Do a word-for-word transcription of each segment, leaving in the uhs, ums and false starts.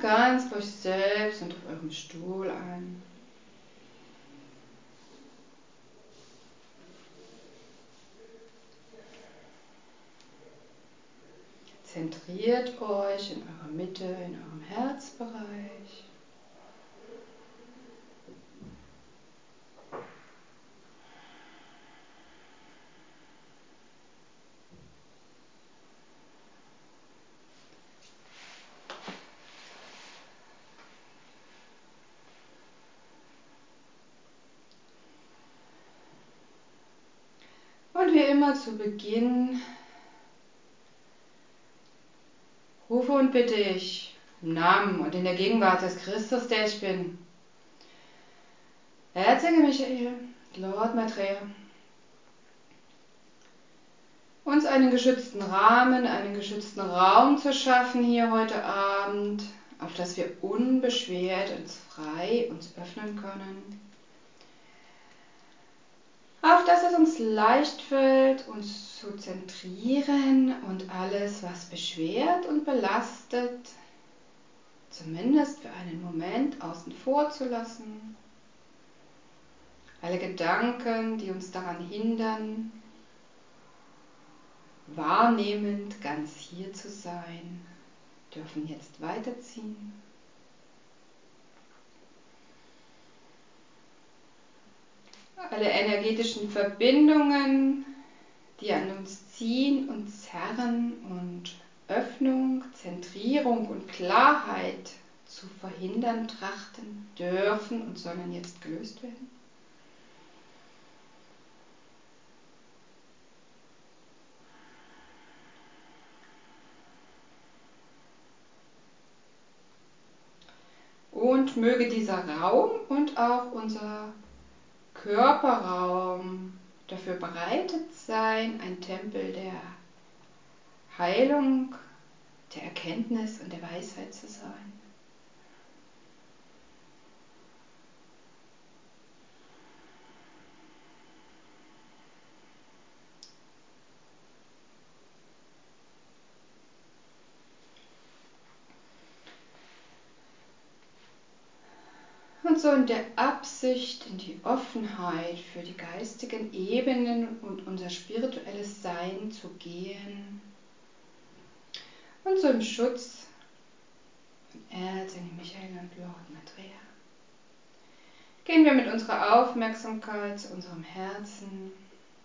ganz bei euch selbst und auf eurem Stuhl an. Zentriert euch in eurer Mitte, in eurem Herzbereich. Und wie immer zu Beginn rufe und bitte ich im Namen und in der Gegenwart des Christus, der ich bin, Erzengel Michael, Lord Maitreya, uns einen geschützten Rahmen, einen geschützten Raum zu schaffen hier heute Abend, auf das wir unbeschwert und frei uns öffnen können. Auf dass es uns leicht fällt, uns zu zentrieren und alles, was beschwert und belastet, zumindest für einen Moment außen vor zu lassen. Alle Gedanken, die uns daran hindern, wahrnehmend ganz hier zu sein, dürfen jetzt weiterziehen. Alle energetischen Verbindungen, die an uns ziehen und zerren und Öffnung, Zentrierung und Klarheit zu verhindern trachten, dürfen und sollen jetzt gelöst werden. Und möge dieser Raum und auch unser Körperraum dafür bereitet sein, ein Tempel der Heilung, der Erkenntnis und der Weisheit zu sein. Und so in der Absicht, in die Offenheit für die geistigen Ebenen und unser spirituelles Sein zu gehen und so im Schutz von Erzengel Michael und Lord Maitreya, gehen wir mit unserer Aufmerksamkeit zu unserem Herzen.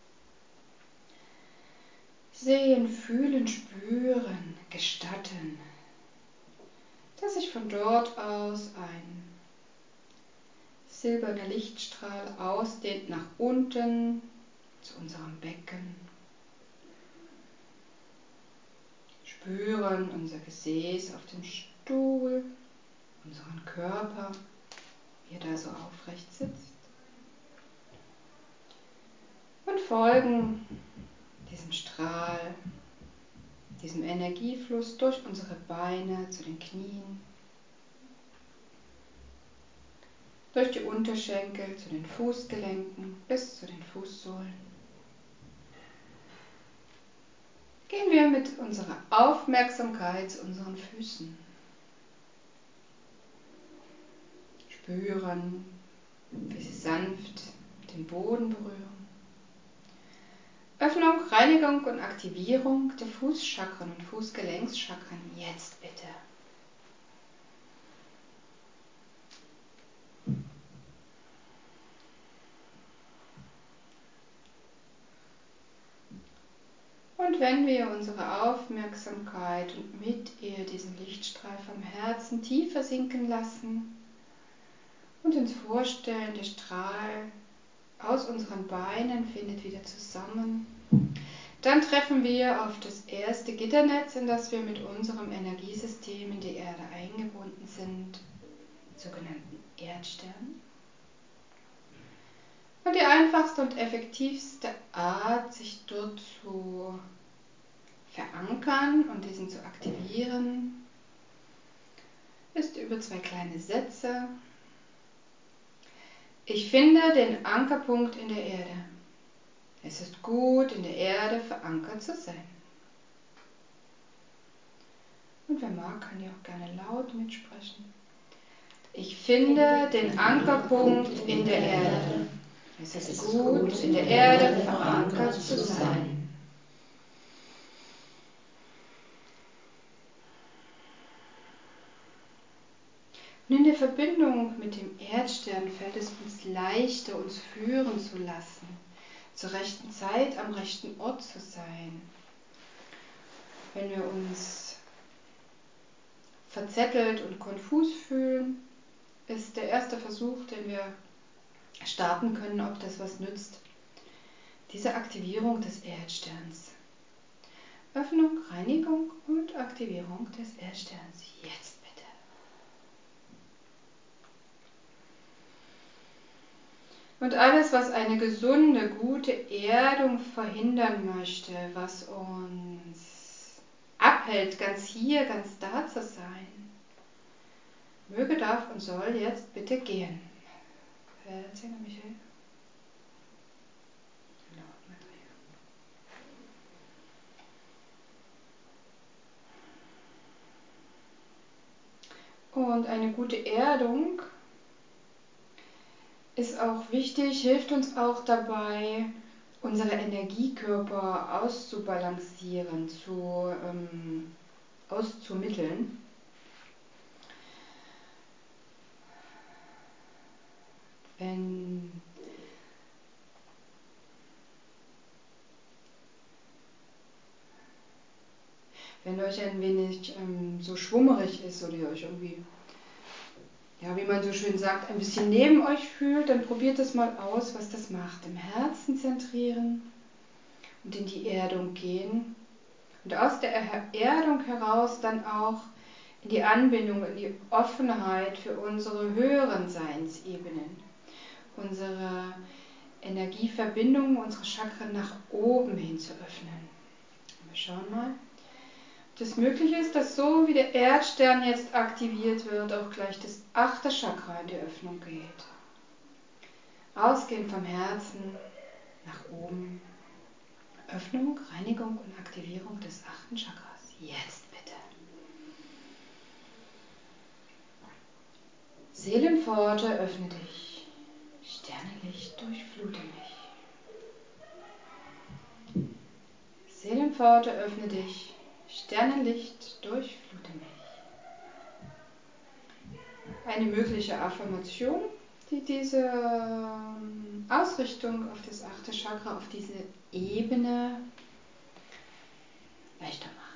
Sehen, fühlen, spüren, gestatten, dass sich von dort aus ein silberner Lichtstrahl ausdehnt nach unten zu unserem Becken. Spüren unser Gesäß auf dem Stuhl, unseren Körper, wie er da so aufrecht sitzt. Und folgen diesem Strahl, diesem Energiefluss durch unsere Beine zu den Knien, durch die Unterschenkel zu den Fußgelenken bis zu den Fußsohlen. Gehen wir mit unserer Aufmerksamkeit zu unseren Füßen. Spüren, wie sie sanft den Boden berühren. Öffnung, Reinigung und Aktivierung der Fußchakren und Fußgelenkschakren. Jetzt bitte. Und wenn wir unsere Aufmerksamkeit und mit ihr diesen Lichtstrahl vom Herzen tiefer sinken lassen und uns vorstellen, der Strahl aus unseren Beinen findet wieder zusammen, dann treffen wir auf das erste Gitternetz, in das wir mit unserem Energiesystem in die Erde eingebunden sind, sogenannten Erdstern. Und die einfachste und effektivste Art, sich dort zu verankern und diesen zu aktivieren, ist über zwei kleine Sätze. Ich finde den Ankerpunkt in der Erde. Es ist gut, in der Erde verankert zu sein. Und wir mag, kann die auch gerne laut mitsprechen. Ich finde den Ankerpunkt in der Erde. Es ist gut, in der Erde verankert zu sein. Und in der Verbindung mit dem Erdstern fällt es uns leichter, uns führen zu lassen, zur rechten Zeit am rechten Ort zu sein. Wenn wir uns verzettelt und konfus fühlen, ist der erste Versuch, den wir starten können, ob das was nützt, diese Aktivierung des Erdsterns. Öffnung, Reinigung und Aktivierung des Erdsterns. Jetzt bitte. Und alles, was eine gesunde, gute Erdung verhindern möchte, was uns abhält, ganz hier, ganz da zu sein, möge, darf und soll jetzt bitte gehen. Erzähl Michael. Und eine gute Erdung ist auch wichtig, hilft uns auch dabei, unsere Energiekörper auszubalancieren, zu, ähm, auszumitteln. Wenn Wenn euch ein wenig ähm, so schwummerig ist oder ihr euch irgendwie, ja, wie man so schön sagt, ein bisschen neben euch fühlt, dann probiert das mal aus, was das macht. Im Herzen zentrieren und in die Erdung gehen. Und aus der Erdung heraus dann auch in die Anbindung, in die Offenheit für unsere höheren Seinsebenen. Unsere Energieverbindungen, unsere Chakren nach oben hin zu öffnen. Wir schauen mal. Das möglich ist, dass so wie der Erdstern jetzt aktiviert wird, auch gleich das achte Chakra in die Öffnung geht. Ausgehend vom Herzen nach oben. Öffnung, Reinigung und Aktivierung des achten Chakras. Jetzt bitte. Seelenpforte, öffne dich. Sternenlicht, durchflute mich. Seelenpforte, öffne dich. Sternenlicht, durchflute mich. Eine mögliche Affirmation, die diese Ausrichtung auf das achte Chakra, auf diese Ebene leichter macht.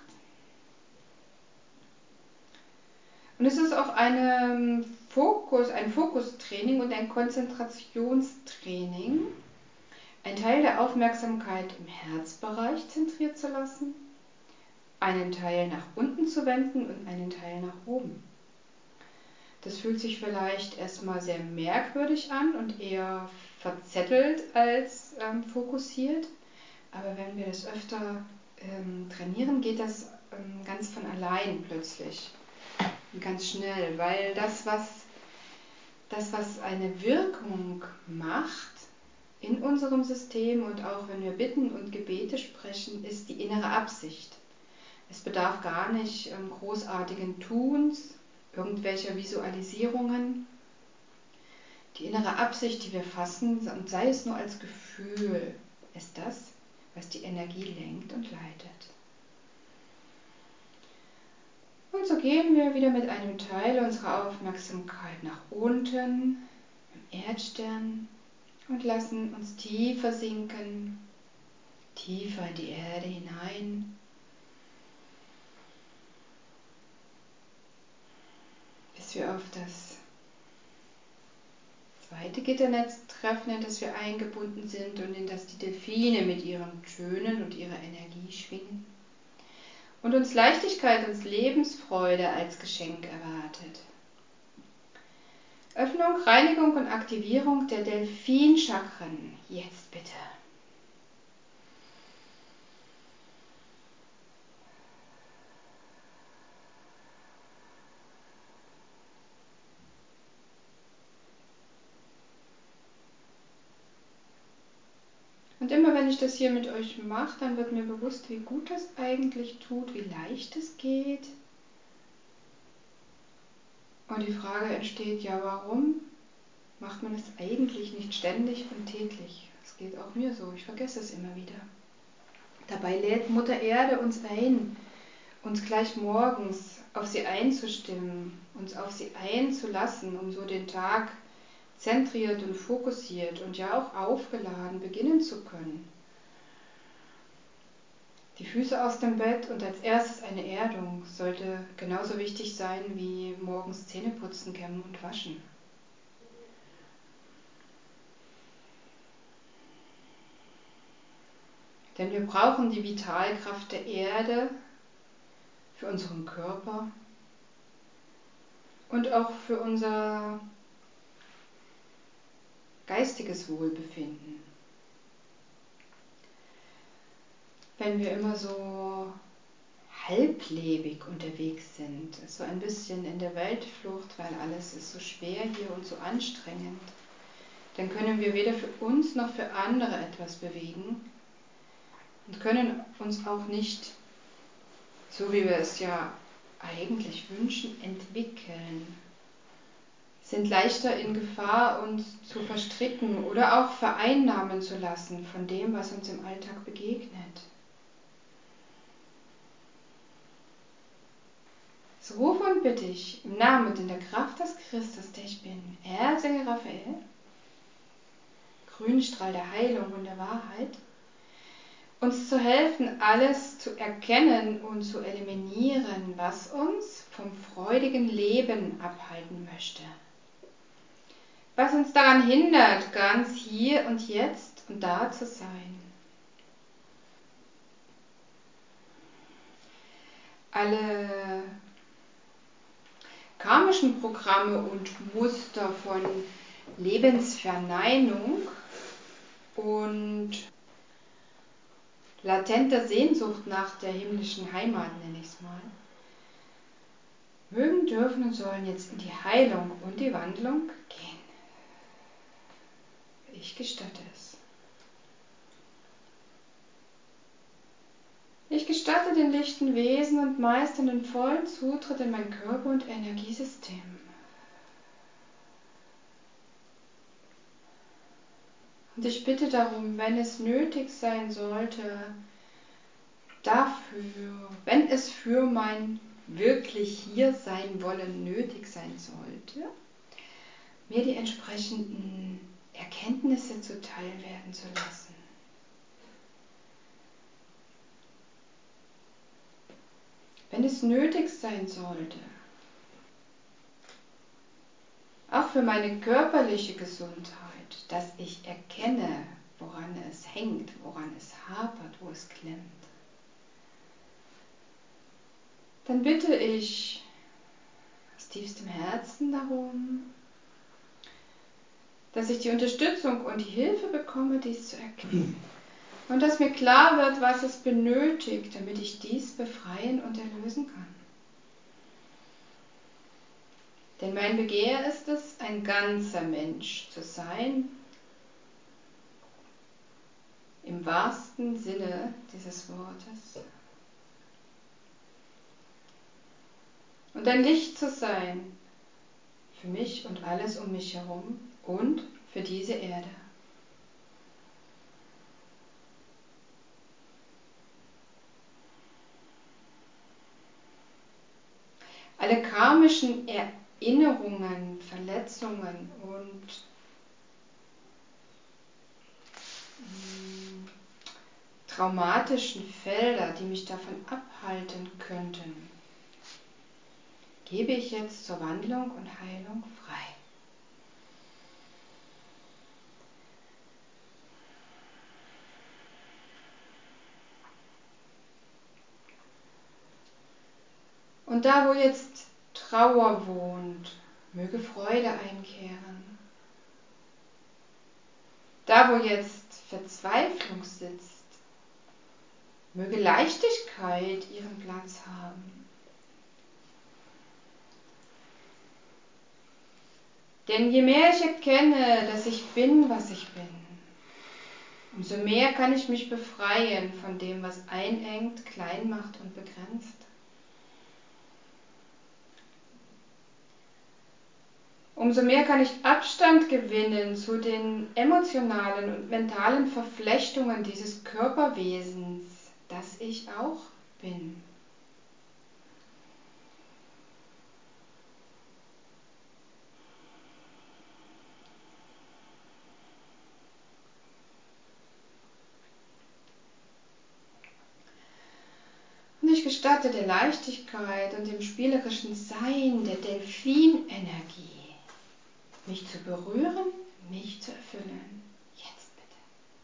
Und es ist auch eine Fokus, ein Fokustraining und ein Konzentrationstraining, einen Teil der Aufmerksamkeit im Herzbereich zentriert zu lassen, einen Teil nach unten zu wenden und einen Teil nach oben. Das fühlt sich vielleicht erstmal sehr merkwürdig an und eher verzettelt als ähm, fokussiert. Aber wenn wir das öfter ähm, trainieren, geht das ähm, ganz von allein plötzlich und ganz schnell. Weil das was, das, was eine Wirkung macht in unserem System und auch wenn wir Bitten und Gebete sprechen, ist die innere Absicht. Es bedarf gar nicht ähm, großartigen Tuns, irgendwelcher Visualisierungen. Die innere Absicht, die wir fassen, und sei es nur als Gefühl, ist das, was die Energie lenkt und leitet. Und so gehen wir wieder mit einem Teil unserer Aufmerksamkeit nach unten, im Erdstern, und lassen uns tiefer sinken, tiefer in die Erde hinein. Bis wir auf das zweite Gitternetz treffen, in das wir eingebunden sind und in das die Delfine mit ihren Tönen und ihrer Energie schwingen und uns Leichtigkeit und Lebensfreude als Geschenk erwartet. Öffnung, Reinigung und Aktivierung der Delfinchakren. Jetzt bitte. Und immer wenn ich das hier mit euch mache, dann wird mir bewusst, wie gut das eigentlich tut, wie leicht es geht, Und die Frage entsteht, ja, warum macht man es eigentlich nicht ständig und täglich? Das geht auch mir so, ich vergesse es immer wieder. Dabei lädt Mutter Erde uns ein, uns gleich morgens auf sie einzustimmen, uns auf sie einzulassen, um so den Tag zentriert und fokussiert und ja auch aufgeladen beginnen zu können. Die Füße aus dem Bett und als erstes eine Erdung sollte genauso wichtig sein wie morgens Zähne putzen, kämmen und waschen. Denn wir brauchen die Vitalkraft der Erde für unseren Körper und auch für unser geistiges Wohlbefinden. Wenn wir immer so halblebig unterwegs sind, so ein bisschen in der Weltflucht, weil alles ist so schwer hier und so anstrengend, dann können wir weder für uns noch für andere etwas bewegen und können uns auch nicht, so wie wir es ja eigentlich wünschen, entwickeln, sind leichter in Gefahr, uns zu verstricken oder auch vereinnahmen zu lassen von dem, was uns im Alltag begegnet. So rufe und bitte ich im Namen und in der Kraft des Christus, der ich bin, Erzengel Raphael, Grünstrahl der Heilung und der Wahrheit, uns zu helfen, alles zu erkennen und zu eliminieren, was uns vom freudigen Leben abhalten möchte. Was uns daran hindert, ganz hier und jetzt und da zu sein. Alle karmischen Programme und Muster von Lebensverneinung und latenter Sehnsucht nach der himmlischen Heimat, nenne ich es mal, mögen, dürfen und sollen jetzt in die Heilung und die Wandlung gehen. Ich gestatte es. Ich gestatte den lichten Wesen und Meistern den vollen Zutritt in mein Körper- und Energiesystem. Und ich bitte darum, wenn es nötig sein sollte, dafür, wenn es für mein wirklich hier sein wollen nötig sein sollte, mir die entsprechenden Erkenntnisse zuteil werden zu lassen. Wenn es nötig sein sollte, auch für meine körperliche Gesundheit, dass ich erkenne, woran es hängt, woran es hapert, wo es klemmt, dann bitte ich aus tiefstem Herzen darum, dass ich die Unterstützung und die Hilfe bekomme, dies zu erkennen. Und dass mir klar wird, was es benötigt, damit ich dies befreien und erlösen kann. Denn mein Begehr ist es, ein ganzer Mensch zu sein, im wahrsten Sinne dieses Wortes. Und ein Licht zu sein für mich und alles um mich herum und für diese Erde. Alle karmischen Erinnerungen, Verletzungen und mh, traumatischen Felder, die mich davon abhalten könnten, gebe ich jetzt zur Wandlung und Heilung frei. Und da, wo jetzt Trauer wohnt, möge Freude einkehren. Da, wo jetzt Verzweiflung sitzt, möge Leichtigkeit ihren Platz haben. Denn je mehr ich erkenne, dass ich bin, was ich bin, umso mehr kann ich mich befreien von dem, was einengt, klein macht und begrenzt. Umso mehr kann ich Abstand gewinnen zu den emotionalen und mentalen Verflechtungen dieses Körperwesens, das ich auch bin. Und ich gestatte der Leichtigkeit und dem spielerischen Sein der Delfinenergie, mich zu berühren, mich zu erfüllen. Jetzt bitte.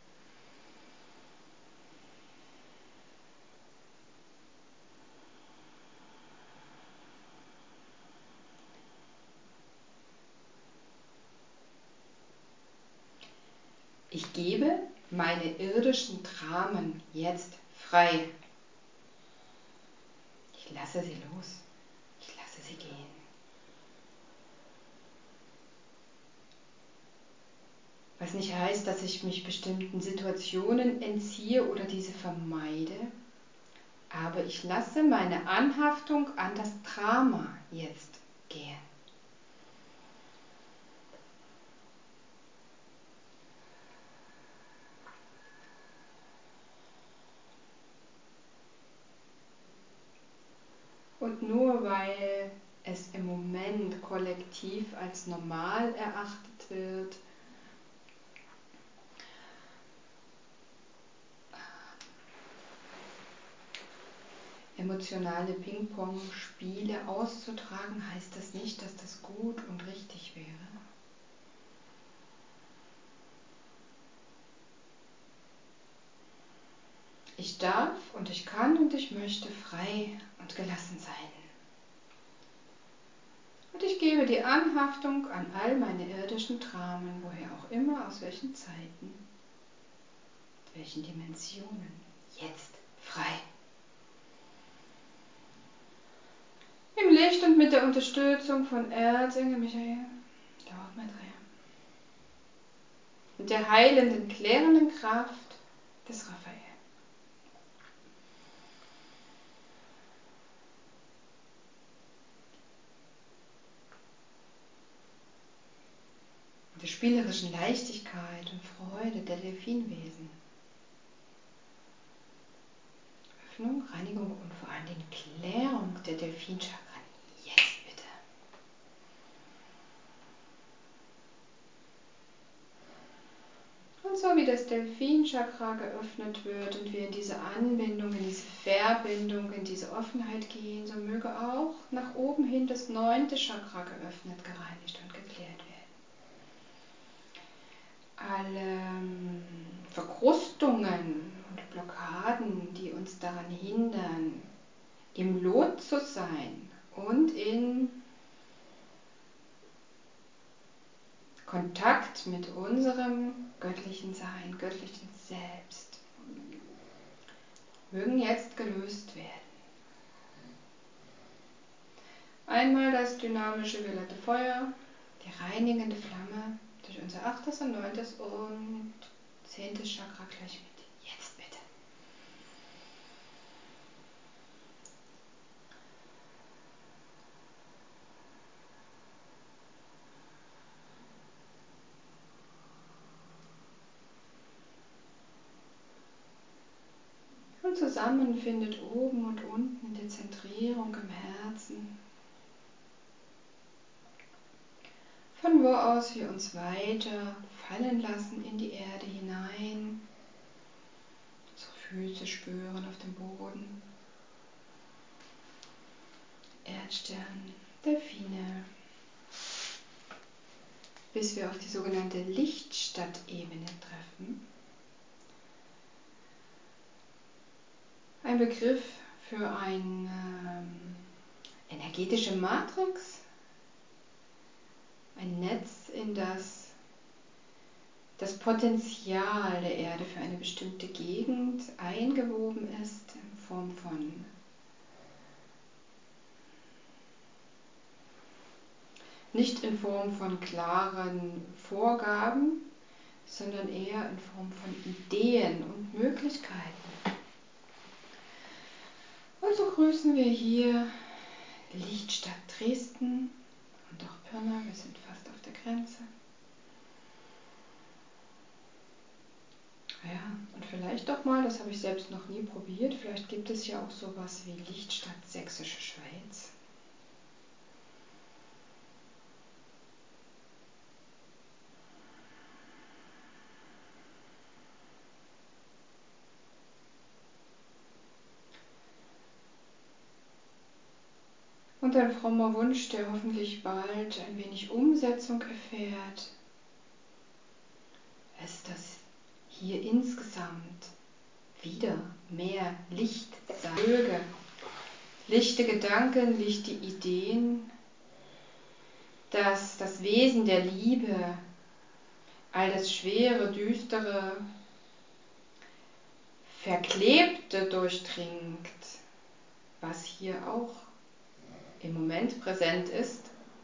Ich gebe meine irdischen Dramen jetzt frei. Ich lasse sie los. Ich lasse sie gehen. Was nicht heißt, dass ich mich bestimmten Situationen entziehe oder diese vermeide, aber ich lasse meine Anhaftung an das Drama jetzt gehen. Und nur weil es im Moment kollektiv als normal erachtet wird, emotionale Ping-Pong-Spiele auszutragen, heißt das nicht, dass das gut und richtig wäre. Ich darf und ich kann und ich möchte frei und gelassen sein. Und ich gebe die Anhaftung an all meine irdischen Dramen, woher auch immer, aus welchen Zeiten, welchen Dimensionen, jetzt frei. Im Licht und mit der Unterstützung von Erzengel Michael, der Hauptmaitreya, und der heilenden, klärenden Kraft des Raphael. Der spielerischen Leichtigkeit und Freude der Delfinwesen. Öffnung, Reinigung und vor allen Dingen Klärung der Delfinchakren. Jetzt bitte. Und so wie das Delfinchakra geöffnet wird und wir in diese Anbindung, in diese Verbindung, in diese Offenheit gehen, so möge auch nach oben hin das neunte Chakra geöffnet, gereinigt und geklärt werden. Alle Verkrustungen und Blockaden, die uns daran hindern, im Lot zu sein und in Kontakt mit unserem göttlichen Sein, göttlichen Selbst, mögen jetzt gelöst werden. Einmal das dynamische violette Feuer, die reinigende Flamme durch unser achtes und neuntes und zehntes Chakra gleich mit. Jetzt bitte. Und zusammen findet oben und unten die Zentrierung im Herzen, von wo aus wir uns weiter fallen lassen in die Erde hinein, unsere Füße spüren auf dem Boden, Erdstern, Delfine, bis wir auf die sogenannte Lichtstadt-Ebene treffen. Ein Begriff für eine ähm, energetische Matrix, ein Netz, in das das Potenzial der Erde für eine bestimmte Gegend eingewoben ist in Form von nicht in Form von klaren Vorgaben, sondern eher in Form von Ideen und Möglichkeiten. Und so grüßen wir hier Lichtstadt Dresden Und auch Pirna, wir sind fast auf der Grenze. Ja, und vielleicht doch mal, das habe ich selbst noch nie probiert, vielleicht gibt es ja auch sowas wie Lichtstadt Sächsische Schweiz. Und ein frommer Wunsch, der hoffentlich bald ein wenig Umsetzung erfährt, ist, dass hier insgesamt wieder mehr Licht sein möge. Lichte Gedanken, lichte Ideen, dass das Wesen der Liebe all das Schwere, Düstere, Verklebte durchdringt, was hier auch im Moment präsent ist.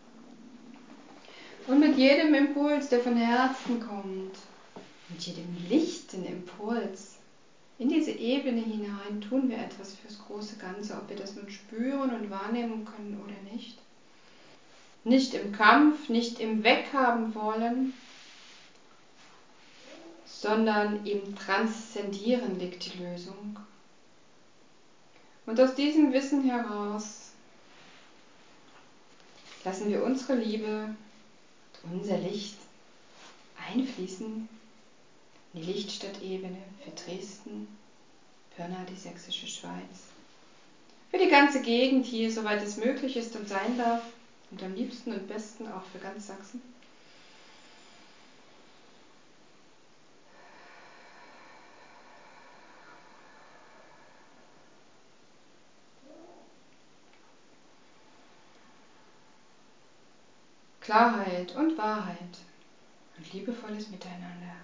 Und mit jedem Impuls, der von Herzen kommt, mit jedem lichten Impuls in diese Ebene hinein, tun wir etwas fürs große Ganze, ob wir das nun spüren und wahrnehmen können oder nicht. Nicht im Kampf, nicht im Weghaben wollen, sondern im Transzendieren liegt die Lösung. Und aus diesem Wissen heraus lassen wir unsere Liebe, unser Licht einfließen in die Lichtstadtebene für Dresden, Pirna, die Sächsische Schweiz. Für die ganze Gegend hier, soweit es möglich ist und sein darf. Und am liebsten und besten auch für ganz Sachsen. Klarheit und Wahrheit und liebevolles Miteinander.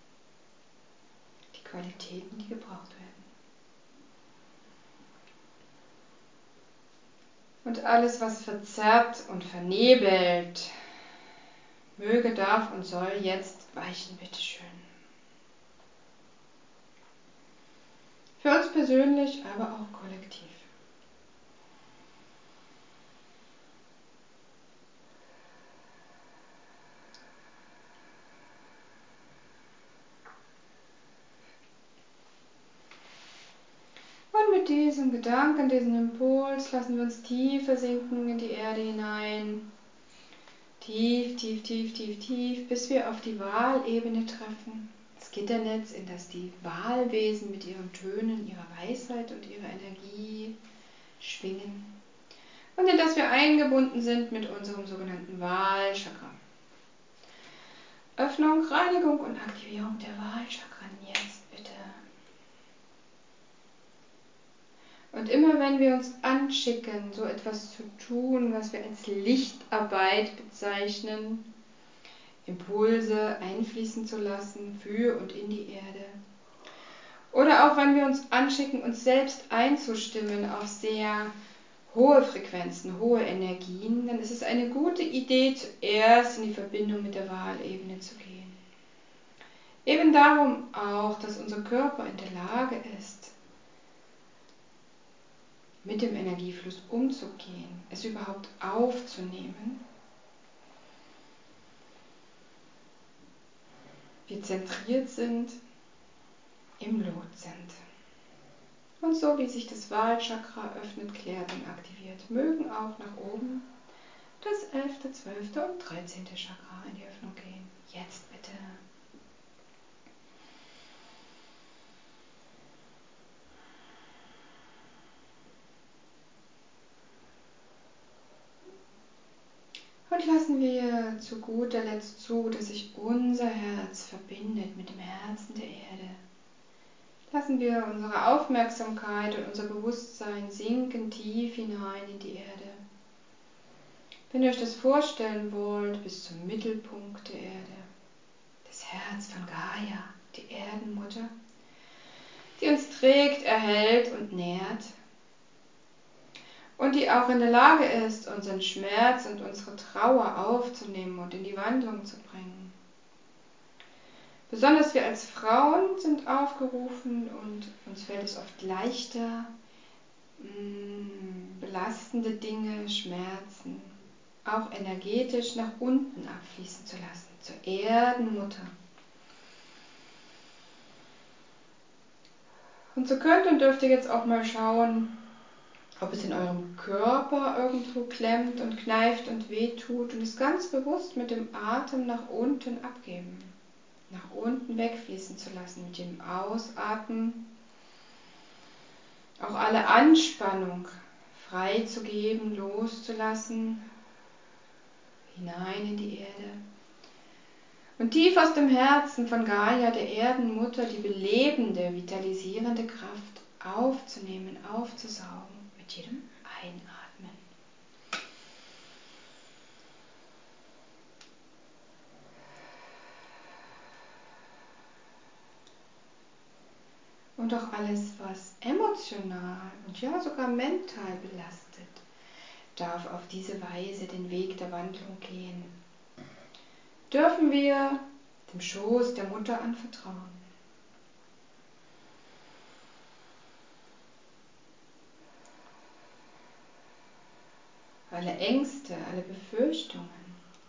Die Qualitäten, die gebraucht werden. Und alles, was verzerrt und vernebelt, möge, darf und soll jetzt weichen, bitteschön. Für uns persönlich, aber auch kollektiv. Und mit diesem Gedanken, diesem Impuls lassen wir uns tiefer sinken in die Erde hinein. Tief, tief, tief, tief, tief, bis wir auf die Wahlebene treffen. Das Gitternetz, in das die Wahlwesen mit ihren Tönen, ihrer Weisheit und ihrer Energie schwingen. Und in das wir eingebunden sind mit unserem sogenannten Wahlchakra. Öffnung, Reinigung und Aktivierung der Wahlchakren jetzt bitte. Und immer wenn wir uns anschicken, so etwas zu tun, was wir als Lichtarbeit bezeichnen, Impulse einfließen zu lassen für und in die Erde. Oder auch wenn wir uns anschicken, uns selbst einzustimmen auf sehr hohe Frequenzen, hohe Energien, dann ist es eine gute Idee, zuerst in die Verbindung mit der Wahlebene zu gehen. Eben darum auch, dass unser Körper in der Lage ist, mit dem Energiefluss umzugehen, es überhaupt aufzunehmen. Wir zentriert sind, im Lot sind. Und so wie sich das Wahlchakra öffnet, klärt und aktiviert, mögen auch nach oben das elfte, zwölfte und dreizehnte Chakra in die Öffnung gehen. Jetzt bitte. Und lassen wir zu guter Letzt zu, dass sich unser Herz verbindet mit dem Herzen der Erde. Lassen wir unsere Aufmerksamkeit und unser Bewusstsein sinken tief hinein in die Erde. Wenn ihr euch das vorstellen wollt, bis zum Mittelpunkt der Erde, das Herz von Gaia, die Erdenmutter, die uns trägt, erhält und nährt und die auch in der Lage ist, unseren Schmerz und unsere Trauer aufzunehmen und in die Wandlung zu bringen. Besonders wir als Frauen sind aufgerufen und uns fällt es oft leichter, belastende Dinge, Schmerzen auch energetisch nach unten abfließen zu lassen, zur Erdenmutter. Und so könnt und dürft ihr jetzt auch mal schauen, ob es in eurem Körper irgendwo klemmt und kneift und wehtut und es ganz bewusst mit dem Atem nach unten abgeben, nach unten wegfließen zu lassen, mit dem Ausatmen auch alle Anspannung freizugeben, loszulassen, hinein in die Erde. Und tief aus dem Herzen von Gaia, der Erdenmutter, die belebende, vitalisierende Kraft aufzunehmen, aufzusaugen mit jedem Einatmen. Und auch alles, was emotional und ja sogar mental belastet, darf auf diese Weise den Weg der Wandlung gehen. Dürfen wir dem Schoß der Mutter anvertrauen. Alle Ängste, alle Befürchtungen,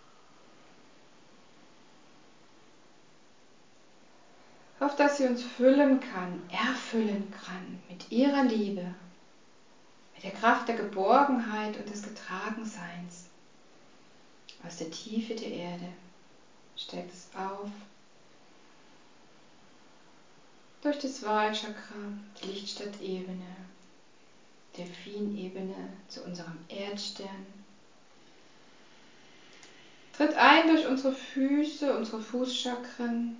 auf dass sie uns füllen kann, erfüllen kann mit ihrer Liebe, mit der Kraft der Geborgenheit und des Getragenseins. Aus der Tiefe der Erde steigt es auf, durch das Wahlchakra, die Lichtstadt-Ebene, Delfinebene zu unserem Erdstern. Tritt ein durch unsere Füße, unsere Fußchakren,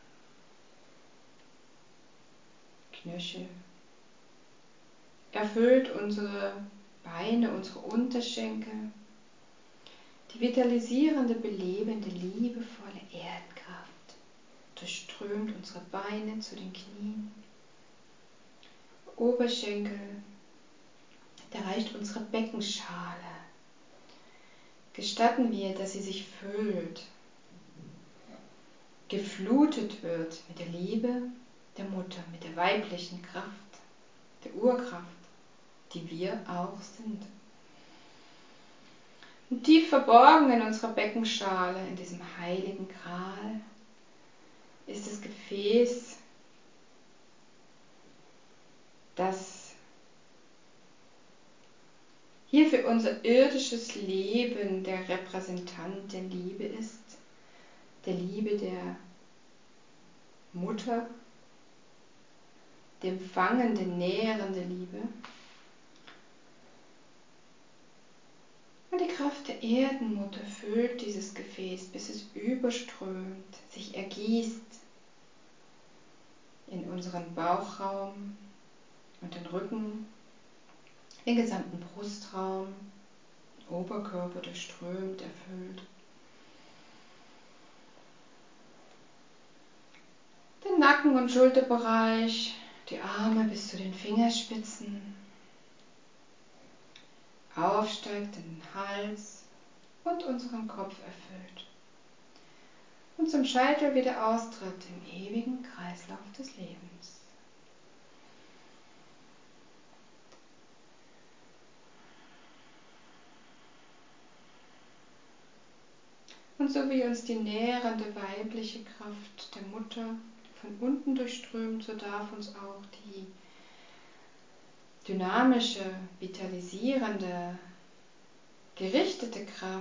Knöchel. Erfüllt unsere Beine, unsere Unterschenkel. Die vitalisierende, belebende, liebevolle Erdenkraft durchströmt unsere Beine zu den Knien. Oberschenkel, erreicht unsere Beckenschale. Gestatten wir, dass sie sich füllt, geflutet wird mit der Liebe der Mutter, mit der weiblichen Kraft, der Urkraft, die wir auch sind. Und tief verborgen in unserer Beckenschale, in diesem heiligen Gral, ist das Gefäß, das hier für unser irdisches Leben der Repräsentant der Liebe ist, der Liebe der Mutter, der empfangende, nährende Liebe. Und die Kraft der Erdenmutter füllt dieses Gefäß, bis es überströmt, sich ergießt in unseren Bauchraum und den Rücken, den gesamten Brustraum, den Oberkörper durchströmt, erfüllt. Den Nacken- und Schulterbereich, die Arme bis zu den Fingerspitzen, aufsteigt in den Hals und unseren Kopf erfüllt. Und zum Scheitel wieder austritt im ewigen Kreislauf des Lebens. Und so wie uns die nährende weibliche Kraft der Mutter von unten durchströmt, so darf uns auch die dynamische, vitalisierende, gerichtete Kraft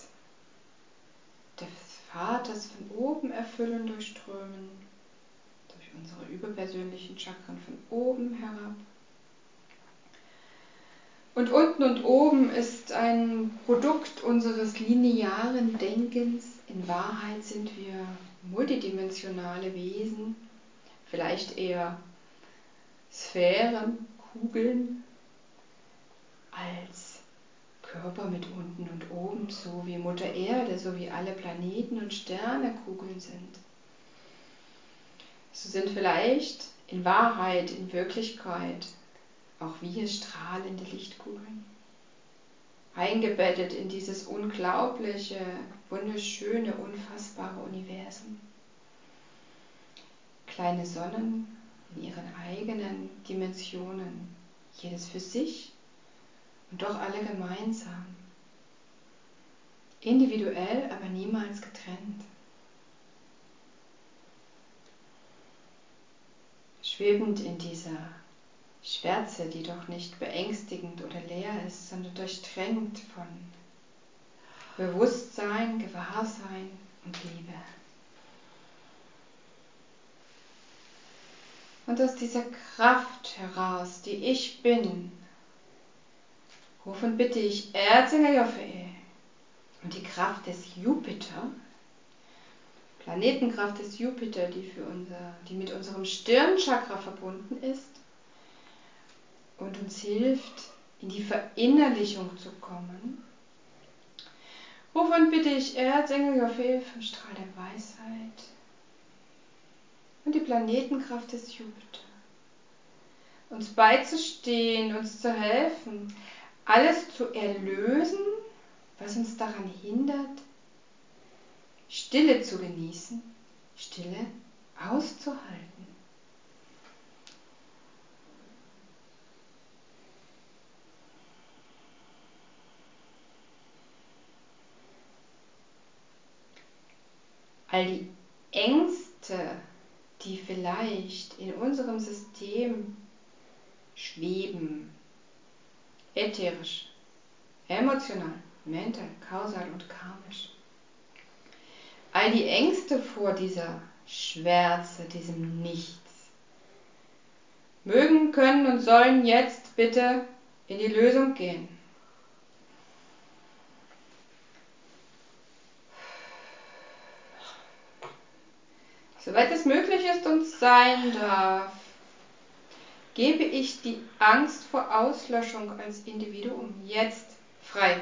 des Vaters von oben erfüllen, durchströmen, durch unsere überpersönlichen Chakren von oben herab. Und unten und oben ist ein Produkt unseres linearen Denkens. In Wahrheit sind wir multidimensionale Wesen, vielleicht eher Sphären, Kugeln, als Körper mit unten und oben, so wie Mutter Erde, so wie alle Planeten und Sterne Kugeln sind. So sind vielleicht in Wahrheit, in Wirklichkeit auch wir strahlende Lichtkugeln, eingebettet in dieses unglaubliche, wunderschöne, unfassbare Universum. Kleine Sonnen in ihren eigenen Dimensionen, jedes für sich und doch alle gemeinsam. individuell, aber niemals getrennt. Schwebend in dieser Schwärze, die doch nicht beängstigend oder leer ist, sondern durchdrängt von Bewusstsein, Gewahrsein und Liebe. Und aus dieser Kraft heraus, die ich bin, rufe und bitte ich Erzengel Jophiel und die Kraft des Jupiter, Planetenkraft des Jupiter, die, für unser, die mit unserem Stirnchakra verbunden ist und uns hilft, in die Verinnerlichung zu kommen. Rufe und bitte ich Erzengel Jophiel vom Strahl der Weisheit und die Planetenkraft des Jupiter, uns beizustehen, uns zu helfen, alles zu erlösen, was uns daran hindert, Stille zu genießen, Stille auszuhalten. All die Ängste, die vielleicht in unserem System schweben, ätherisch, emotional, mental, kausal und karmisch. All die Ängste vor dieser Schwärze, diesem Nichts, mögen, können und sollen jetzt bitte in die Lösung gehen. Soweit es möglich ist und sein darf, gebe ich die Angst vor Auslöschung als Individuum jetzt frei.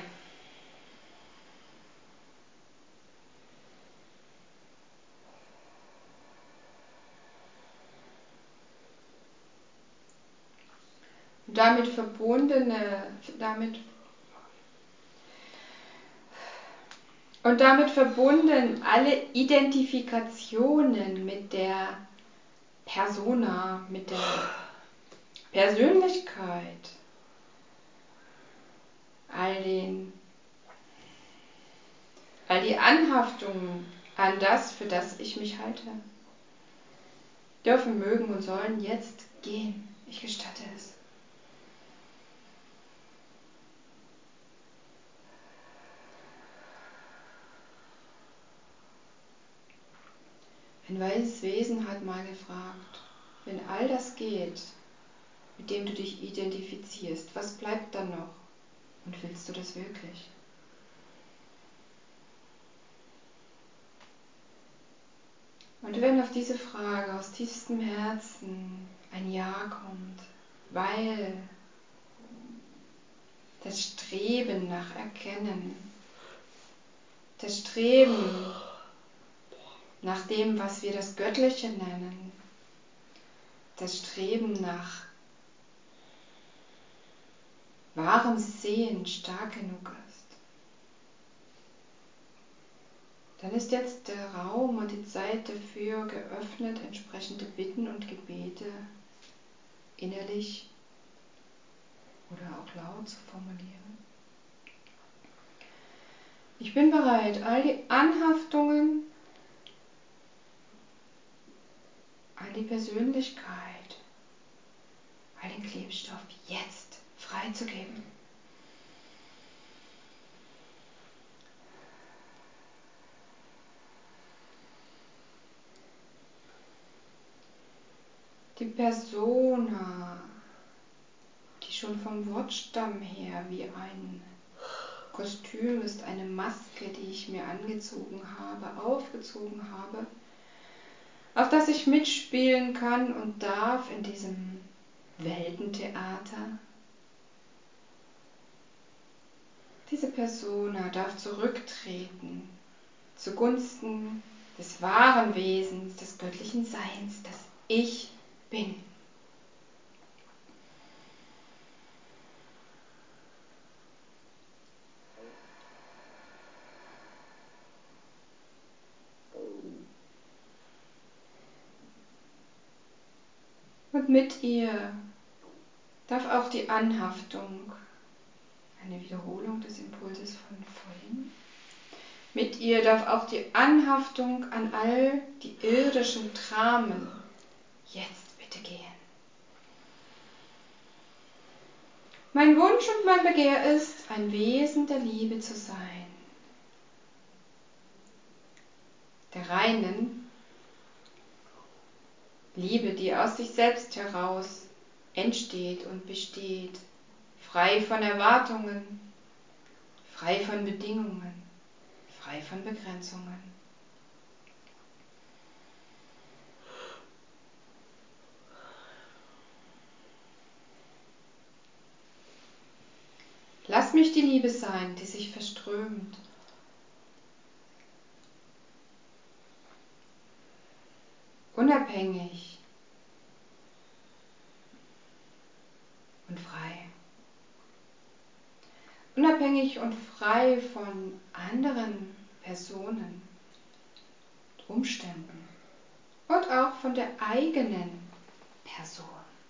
Damit verbundene, damit und damit verbunden alle Identifikationen mit der Persona, mit der Persönlichkeit, all den, all die Anhaftungen an das, für das ich mich halte, dürfen, mögen und sollen jetzt gehen. Ich gestatte es. Ein weises Wesen hat mal gefragt, wenn all das geht, mit dem du dich identifizierst, was bleibt dann noch? Und willst du das wirklich? Und wenn auf diese Frage aus tiefstem Herzen ein Ja kommt, weil das Streben nach Erkennen, das Streben nach dem, was wir das Göttliche nennen, das Streben nach wahrem Sehen stark genug ist, dann ist jetzt der Raum und die Zeit dafür geöffnet, entsprechende Bitten und Gebete innerlich oder auch laut zu formulieren. Ich bin bereit, all die Anhaftungen an die Persönlichkeit, all den Klebstoff jetzt freizugeben. Die Persona, die schon vom Wortstamm her wie ein Kostüm ist, eine Maske, die ich mir angezogen habe, aufgezogen habe, auf das ich mitspielen kann und darf in diesem Weltentheater. Diese Persona darf zurücktreten zugunsten des wahren Wesens, des göttlichen Seins, das ich bin. Und mit ihr darf auch die Anhaftung, eine Wiederholung des Impulses von vorhin, Mit ihr darf auch die Anhaftung an all die irdischen Dramen jetzt bitte gehen. Mein Wunsch und mein Begehr ist, ein Wesen der Liebe zu sein, der reinen Liebe, die aus sich selbst heraus entsteht und besteht, frei von Erwartungen, frei von Bedingungen, frei von Begrenzungen. Lass mich die Liebe sein, die sich verströmt. Unabhängig und frei. Unabhängig und frei von anderen Personen, Umständen und auch von der eigenen Person.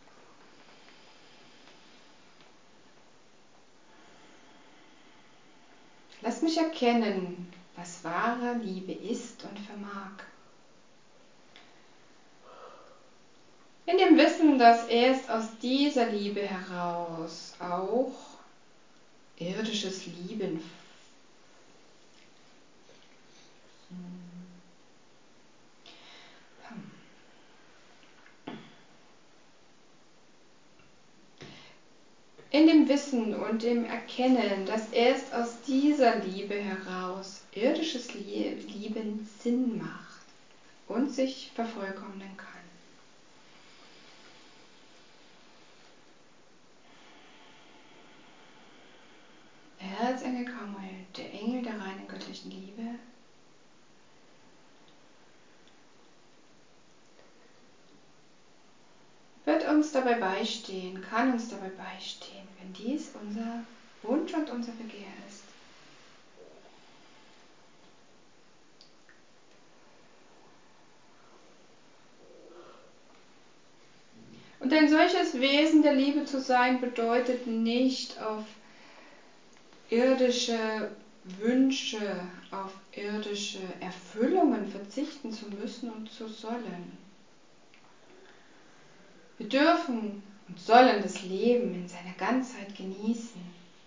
Lass mich erkennen, was wahre Liebe ist und vermag. In dem Wissen, dass erst aus dieser Liebe heraus auch irdisches Lieben In dem Wissen und dem Erkennen, dass erst aus dieser Liebe heraus irdisches Lieben Sinn macht und sich vervollkommnen kann. Erzengel Chamuel, der Engel der reinen göttlichen Liebe, wird uns dabei beistehen, kann uns dabei beistehen, wenn dies unser Wunsch und unser Begehr ist. Und ein solches Wesen der Liebe zu sein, bedeutet nicht auf irdische Wünsche, auf irdische Erfüllungen verzichten zu müssen und zu sollen. Wir dürfen und sollen das Leben in seiner Ganzheit genießen.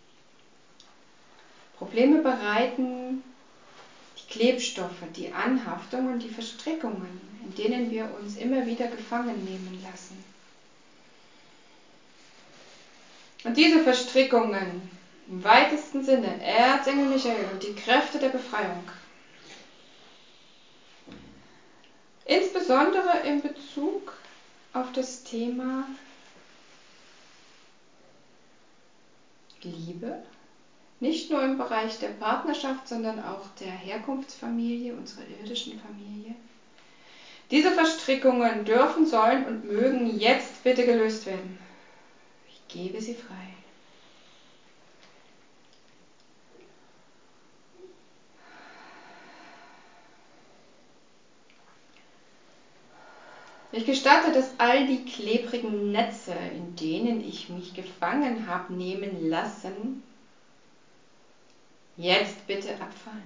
Probleme bereiten die Klebstoffe, die Anhaftung und die Verstrickungen, in denen wir uns immer wieder gefangen nehmen lassen. Und diese Verstrickungen, im weitesten Sinne, Erzengel Michael und die Kräfte der Befreiung, insbesondere in Bezug auf das Thema Liebe, nicht nur im Bereich der Partnerschaft, sondern auch der Herkunftsfamilie, unserer irdischen Familie. Diese Verstrickungen dürfen, sollen und mögen jetzt bitte gelöst werden. Ich gebe sie frei. Ich gestatte, dass all die klebrigen Netze, in denen ich mich gefangen habe nehmen lassen, jetzt bitte abfallen.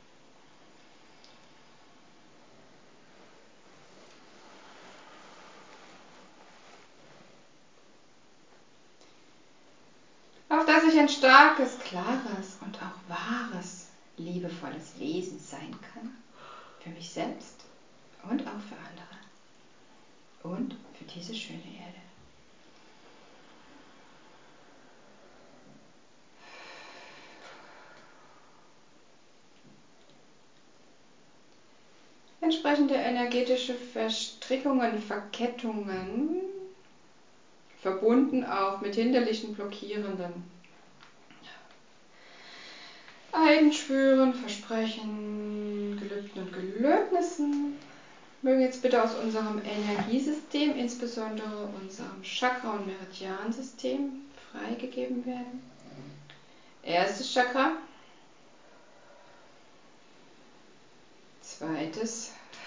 Auf dass ich ein starkes, klares und auch wahres, liebevolles Wesen sein kann, für mich selbst und auch für andere und für diese schöne Erde. Entsprechende energetische Verstrickungen, Verkettungen, verbunden auch mit hinderlichen, blockierenden Eiden, Schwüren, Versprechen, Gelübden und Gelöbnissen, mögen jetzt bitte aus unserem Energiesystem, insbesondere unserem Chakra- und Meridiansystem, freigegeben werden. Erstes Chakra. Zweites.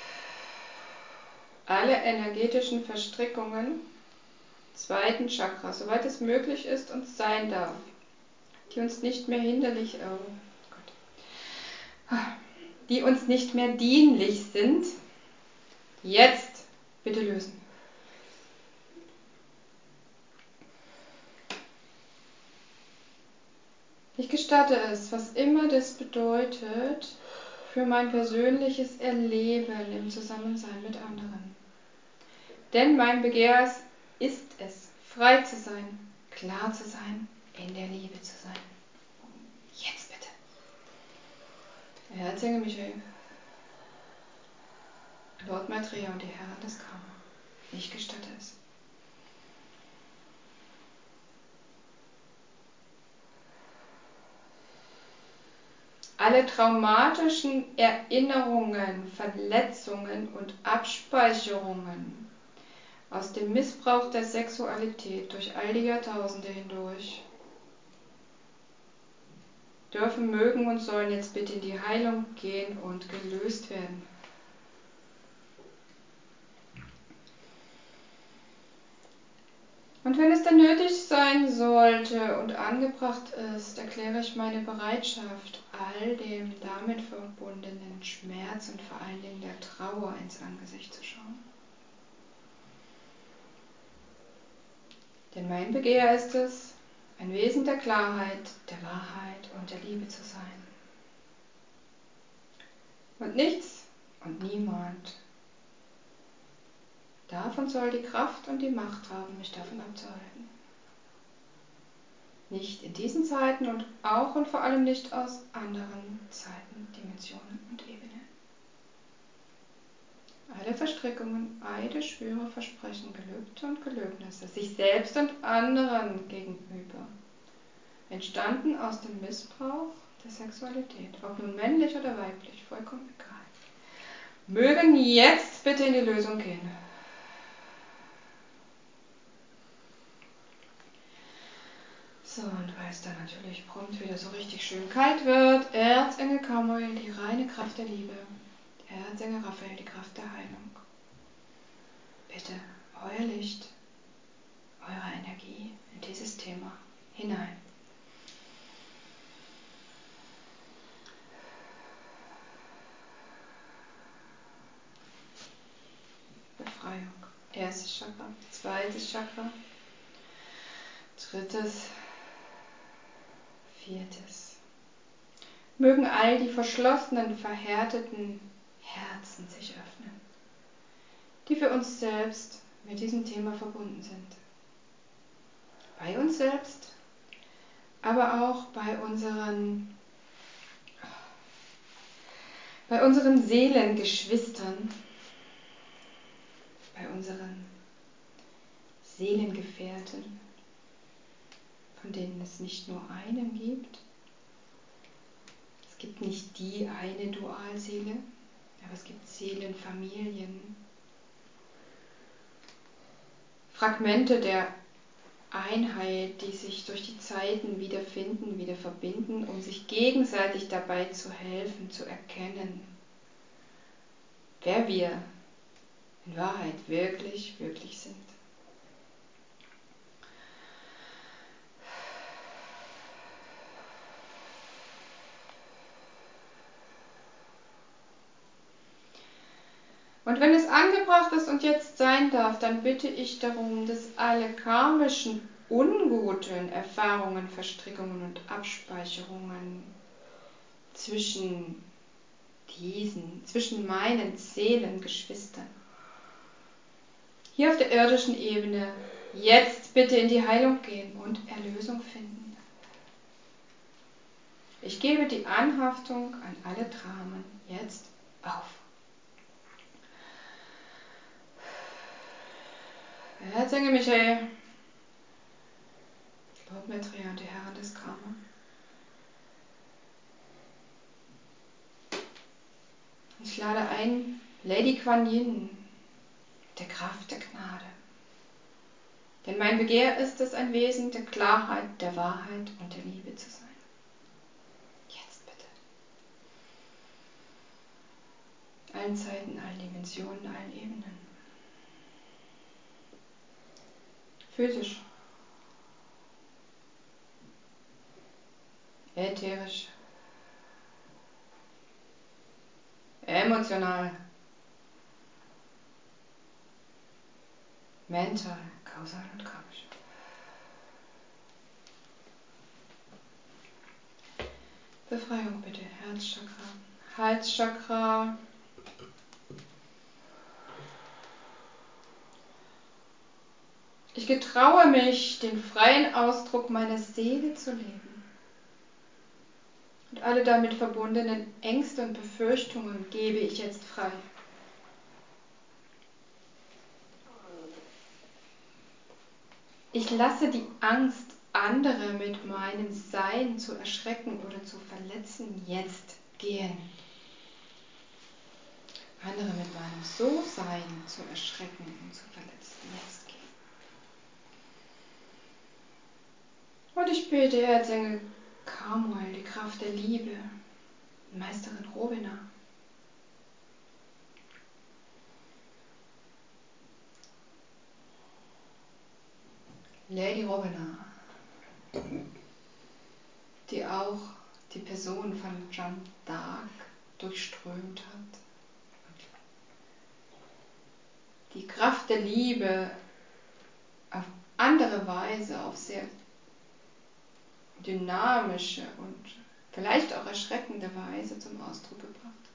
Alle energetischen Verstrickungen, zweiten Chakra, soweit es möglich ist und sein darf, die uns nicht mehr hinderlich, oh Gott, die uns nicht mehr dienlich sind, jetzt bitte lösen. Ich gestatte es, was immer das bedeutet, für mein persönliches Erleben im Zusammensein mit anderen. Denn mein Begehr ist es, frei zu sein, klar zu sein, in der Liebe zu sein. Jetzt bitte. Erzengel Michael, Lord Maitreya und die Herren des Karma. Ich gestatte es. Alle traumatischen Erinnerungen, Verletzungen und Abspeicherungen aus dem Missbrauch der Sexualität durch all die Jahrtausende hindurch dürfen, mögen und sollen jetzt bitte in die Heilung gehen und gelöst werden. Und wenn es dann nötig sein sollte und angebracht ist, erkläre ich meine Bereitschaft, all dem damit verbundenen Schmerz und vor allen Dingen der Trauer ins Angesicht zu schauen. Denn mein Begehr ist es, ein Wesen der Klarheit, der Wahrheit und der Liebe zu sein. Und nichts und niemand darf und soll die Kraft und die Macht haben, mich davon abzuhalten. Nicht in diesen Zeiten und auch und vor allem nicht aus anderen Zeiten, Dimensionen und Ebenen. Alle Verstrickungen, Eide, Schwüre, Versprechen, Gelübde und Gelöbnisse, sich selbst und anderen gegenüber, entstanden aus dem Missbrauch der Sexualität, ob nun männlich oder weiblich, vollkommen egal, mögen jetzt bitte in die Lösung gehen. So, und weil es dann natürlich prompt wieder so richtig schön kalt wird, Erzengel Chamuel, die reine Kraft der Liebe, Erzengel Raphael, die Kraft der Heilung. Bitte, euer Licht, eure Energie in dieses Thema hinein. Befreiung. Erstes Chakra, zweites Chakra, drittes, viertes. Mögen all die verschlossenen, verhärteten Herzen sich öffnen, die für uns selbst mit diesem Thema verbunden sind. Bei uns selbst, aber auch bei unseren, bei unseren Seelengeschwistern, bei unseren Seelengefährten, von denen es nicht nur einen gibt. Es gibt nicht die eine Dualseele, aber es gibt Seelenfamilien, Fragmente der Einheit, die sich durch die Zeiten wiederfinden, wieder verbinden, um sich gegenseitig dabei zu helfen, zu erkennen, wer wir in Wahrheit wirklich, wirklich sind. Und wenn es angebracht ist und jetzt sein darf, dann bitte ich darum, dass alle karmischen, unguten Erfahrungen, Verstrickungen und Abspeicherungen zwischen diesen, zwischen meinen Seelengeschwistern hier auf der irdischen Ebene jetzt bitte in die Heilung gehen und Erlösung finden. Ich gebe die Anhaftung an alle Dramen jetzt auf. Erzengel Michael, Lord Maitreya und die Herren des Karma. Ich lade ein, Lady Kuan Yin, der Kraft der Gnade. Denn mein Begehr ist es, ein Wesen der Klarheit, der Wahrheit und der Liebe zu sein. Jetzt bitte. Allen Zeiten, allen Dimensionen, allen Ebenen. Physisch, ätherisch, emotional, mental, kausal und karmisch. Befreiung bitte, Herzchakra, Halschakra. Ich getraue mich, den freien Ausdruck meiner Seele zu leben. Und alle damit verbundenen Ängste und Befürchtungen gebe ich jetzt frei. Ich lasse die Angst, andere mit meinem Sein zu erschrecken oder zu verletzen, jetzt gehen. Andere mit meinem So-Sein zu erschrecken und zu verletzen, jetzt gehen. Und ich bete Erzengel Kamuel, die Kraft der Liebe, Meisterin Rowena. Lady Rowena, die auch die Person von Jeanne d'Arc durchströmt hat. Die Kraft der Liebe auf andere Weise, auf sehr dynamische und vielleicht auch erschreckende Weise zum Ausdruck gebracht hat.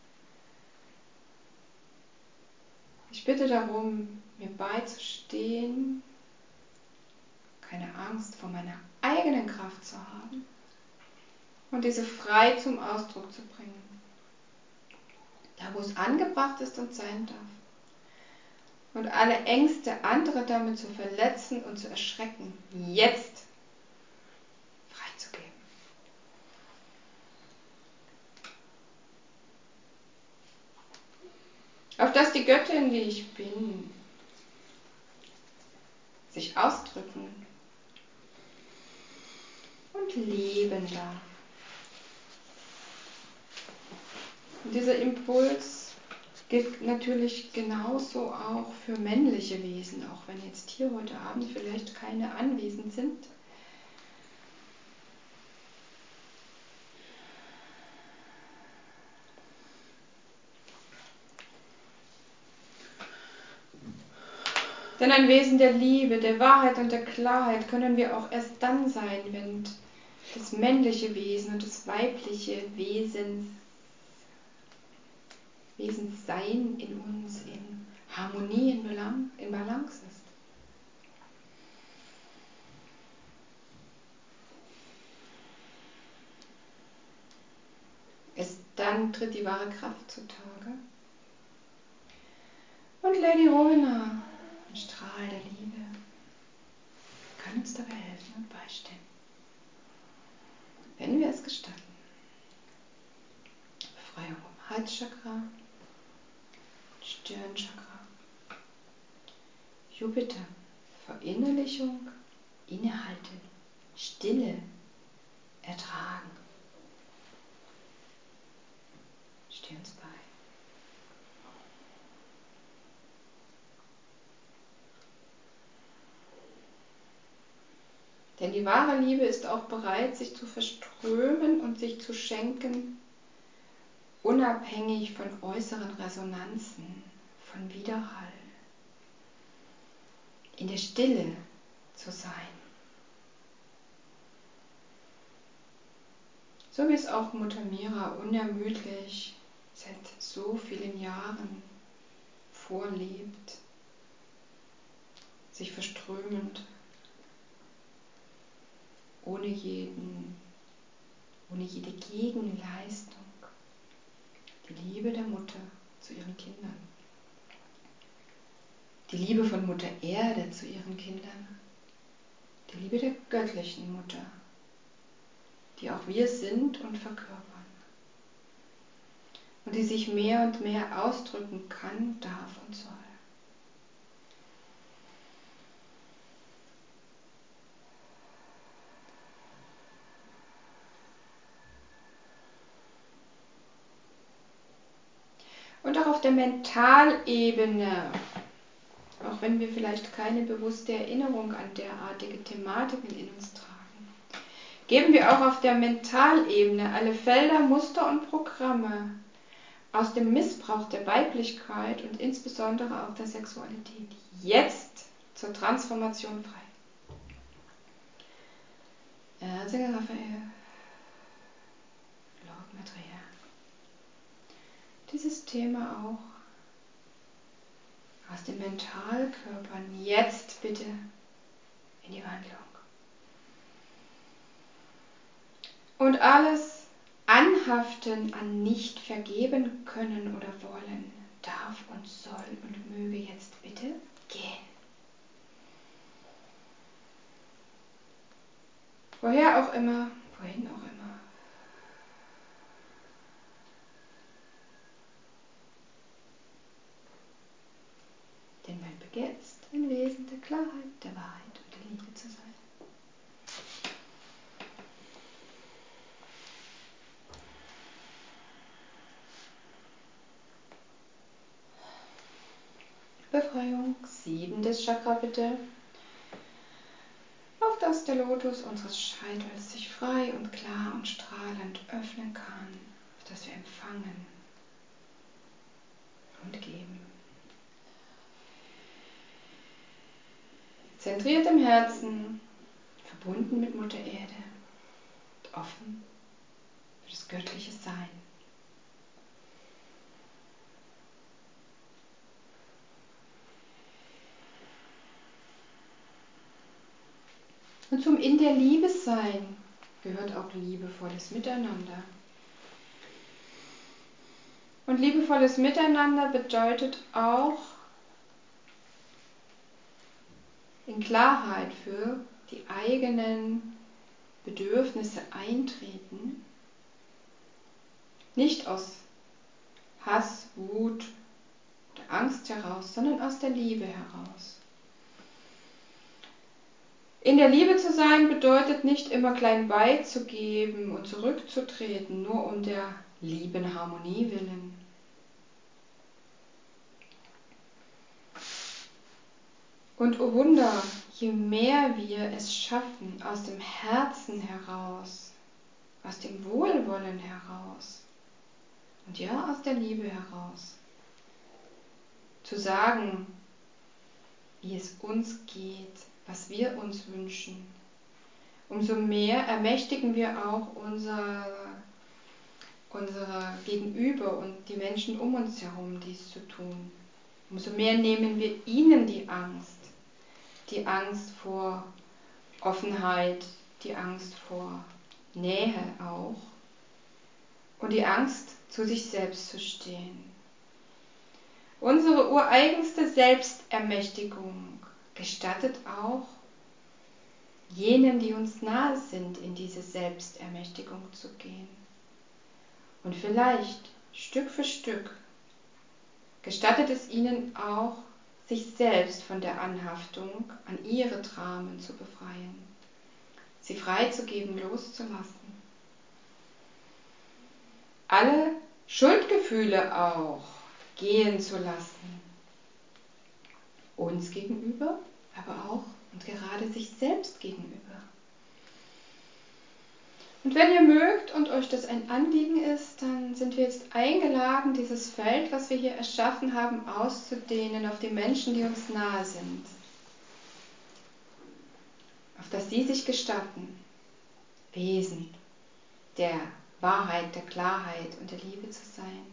Ich bitte darum, mir beizustehen, keine Angst vor meiner eigenen Kraft zu haben und diese frei zum Ausdruck zu bringen. Da, wo es angebracht ist und sein darf. Und alle Ängste, andere damit zu verletzen und zu erschrecken, jetzt freizugeben. Auf dass die Göttin, die ich bin, sich ausdrücken und leben darf. Und dieser Impuls gilt natürlich genauso auch für männliche Wesen, auch wenn jetzt hier heute Abend vielleicht keine anwesend sind. Denn ein Wesen der Liebe, der Wahrheit und der Klarheit können wir auch erst dann sein, wenn das männliche Wesen und das weibliche Wesens, Wesenssein in uns in Harmonie, in, Belang, in Balance ist. Erst dann tritt die wahre Kraft zutage. Und Lady Rowena, ein Strahl der Liebe, kann uns dabei helfen und beistehen, wenn wir es gestatten. Befreiung im Halschakra, Stirnchakra. Jupiter, Verinnerlichung, innehalten, Stille, ertragen. Steh uns bei. Denn die wahre Liebe ist auch bereit, sich zu verströmen und sich zu schenken, unabhängig von äußeren Resonanzen, von Widerhall. In der Stille zu sein. So wie es auch Mutter Mira unermüdlich seit so vielen Jahren vorlebt, sich verströmend, ohne, jeden, ohne jede Gegenleistung, die Liebe der Mutter zu ihren Kindern, die Liebe von Mutter Erde zu ihren Kindern, die Liebe der göttlichen Mutter, die auch wir sind und verkörpern und die sich mehr und mehr ausdrücken kann, darf und soll. Und auch auf der Mentalebene, auch wenn wir vielleicht keine bewusste Erinnerung an derartige Thematiken in uns tragen, geben wir auch auf der Mentalebene alle Felder, Muster und Programme, aus dem Missbrauch der Weiblichkeit und insbesondere auch der Sexualität jetzt zur Transformation frei. Erzengel Raphael, Lord Maitreya. Dieses Thema auch aus den Mentalkörpern jetzt bitte in die Wandlung. Und alles Anhaften an nicht vergeben können oder wollen, darf und soll und möge jetzt bitte gehen. Woher auch immer, wohin auch immer. Denn man begehrt ein Wesen der Klarheit, der Wahrheit und der Liebe zu sein. Befreiung, siebentes Chakra bitte. Auf dass der Lotus unseres Scheitels sich frei und klar und strahlend öffnen kann, auf dass wir empfangen und geben. Zentriert im Herzen, verbunden mit Mutter Erde und offen für das göttliche Sein. Und zum In der Liebe sein gehört auch liebevolles Miteinander. Und liebevolles Miteinander bedeutet auch in Klarheit für die eigenen Bedürfnisse eintreten, nicht aus Hass, Wut oder Angst heraus, sondern aus der Liebe heraus. In der Liebe zu sein bedeutet nicht immer klein beizugeben und zurückzutreten, nur um der lieben Harmonie willen. Und oh Wunder, je mehr wir es schaffen, aus dem Herzen heraus, aus dem Wohlwollen heraus und ja, aus der Liebe heraus, zu sagen, wie es uns geht, was wir uns wünschen, umso mehr ermächtigen wir auch unsere, unsere Gegenüber und die Menschen um uns herum, dies zu tun. Umso mehr nehmen wir ihnen die Angst, die Angst vor Offenheit, die Angst vor Nähe auch und die Angst, zu sich selbst zu stehen. Unsere ureigenste Selbstermächtigung gestattet auch jenen, die uns nahe sind, in diese Selbstermächtigung zu gehen. Und vielleicht Stück für Stück gestattet es ihnen auch, sich selbst von der Anhaftung an ihre Dramen zu befreien, sie freizugeben, loszulassen. Alle Schuldgefühle auch gehen zu lassen, uns gegenüber, aber auch und gerade sich selbst gegenüber. Und wenn ihr mögt und euch das ein Anliegen ist, dann sind wir jetzt eingeladen, dieses Feld, was wir hier erschaffen haben, auszudehnen auf die Menschen, die uns nahe sind. Auf dass sie sich gestatten, Wesen der Wahrheit, der Klarheit und der Liebe zu sein.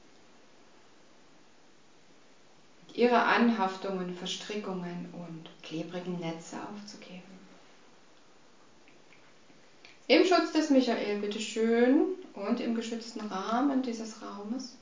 Und ihre Anhaftungen, Verstrickungen und klebrigen Netze aufzugeben. Im Schutz des Michael, bitteschön, und im geschützten Rahmen dieses Raumes,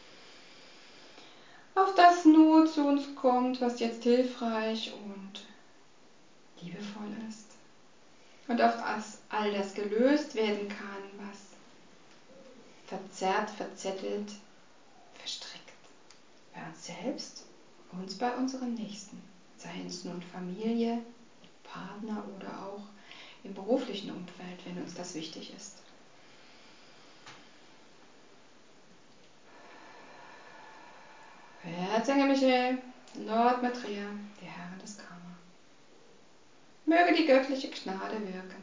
auf das nur zu uns kommt, was jetzt hilfreich und liebevoll ist. Und auf das all das gelöst werden kann, was verzerrt, verzettelt, verstrickt. Bei uns selbst und bei unseren Nächsten. Sei es nun Familie, Partner oder auch im beruflichen Umfeld, wenn uns das wichtig ist. Erzengel Michael, Lord Maitreya, die Herren des Karma. Möge die göttliche Gnade wirken.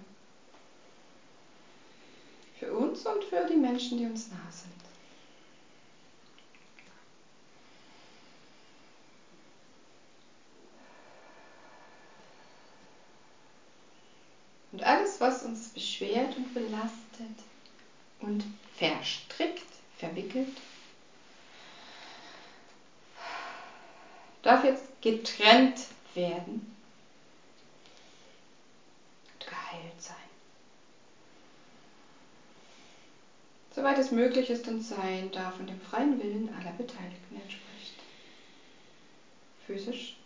Für uns und für die Menschen, die uns nahe sind. beschwert und belastet und verstrickt, verwickelt, darf jetzt getrennt werden und geheilt sein. Soweit es möglich ist und sein darf und dem freien Willen aller Beteiligten entspricht. Physisch,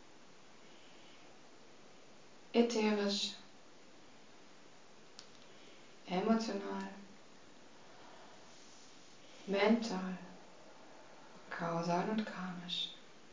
ätherisch, emotional, mental, kausal und karmisch.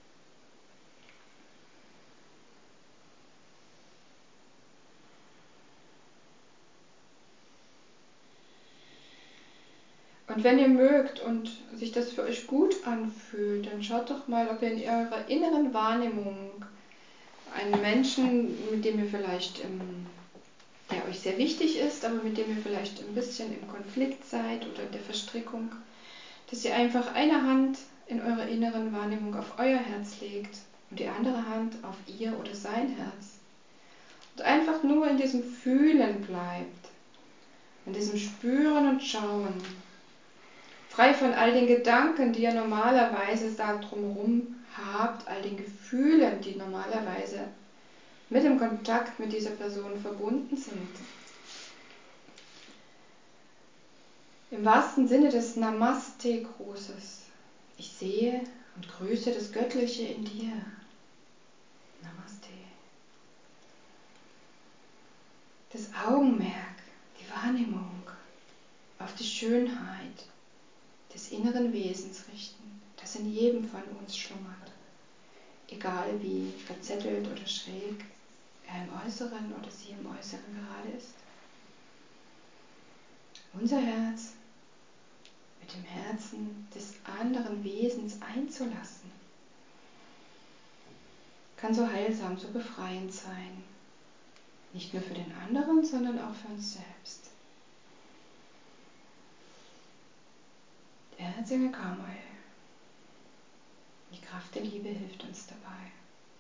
Und wenn ihr mögt und sich das für euch gut anfühlt, dann schaut doch mal, ob ihr in eurer inneren Wahrnehmung einen Menschen, mit dem ihr vielleicht, im, der euch sehr wichtig ist, aber mit dem ihr vielleicht ein bisschen im Konflikt seid oder in der Verstrickung, dass ihr einfach eine Hand in eurer inneren Wahrnehmung auf euer Herz legt und die andere Hand auf ihr oder sein Herz. Und einfach nur in diesem Fühlen bleibt, in diesem Spüren und Schauen. Frei von all den Gedanken, die ihr normalerweise da drumherum habt, all den Gefühlen, die normalerweise mit dem Kontakt mit dieser Person verbunden sind. Im wahrsten Sinne des Namaste-Grußes. Ich sehe und grüße das Göttliche in dir. Namaste. Das Augenmerk, die Wahrnehmung auf die Schönheit des inneren Wesens richten, das in jedem von uns schlummert, egal wie verzettelt oder schräg er im Äußeren oder sie im Äußeren gerade ist. Unser Herz mit dem Herzen des anderen Wesens einzulassen, kann so heilsam, so befreiend sein. Nicht nur für den anderen, sondern auch für uns selbst. Der Erzengel Chamuel. Die Kraft der Liebe hilft uns dabei.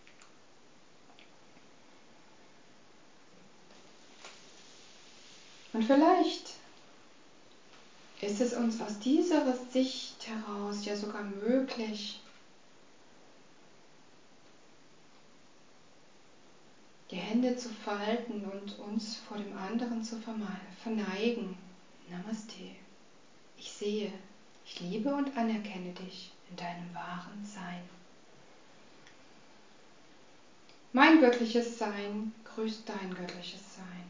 Und vielleicht ist es uns aus dieser Sicht heraus ja sogar möglich, die Hände zu falten und uns vor dem anderen zu verneigen. Namaste. Ich sehe, ich liebe und anerkenne dich in deinem wahren Sein. Mein göttliches Sein grüßt dein göttliches Sein.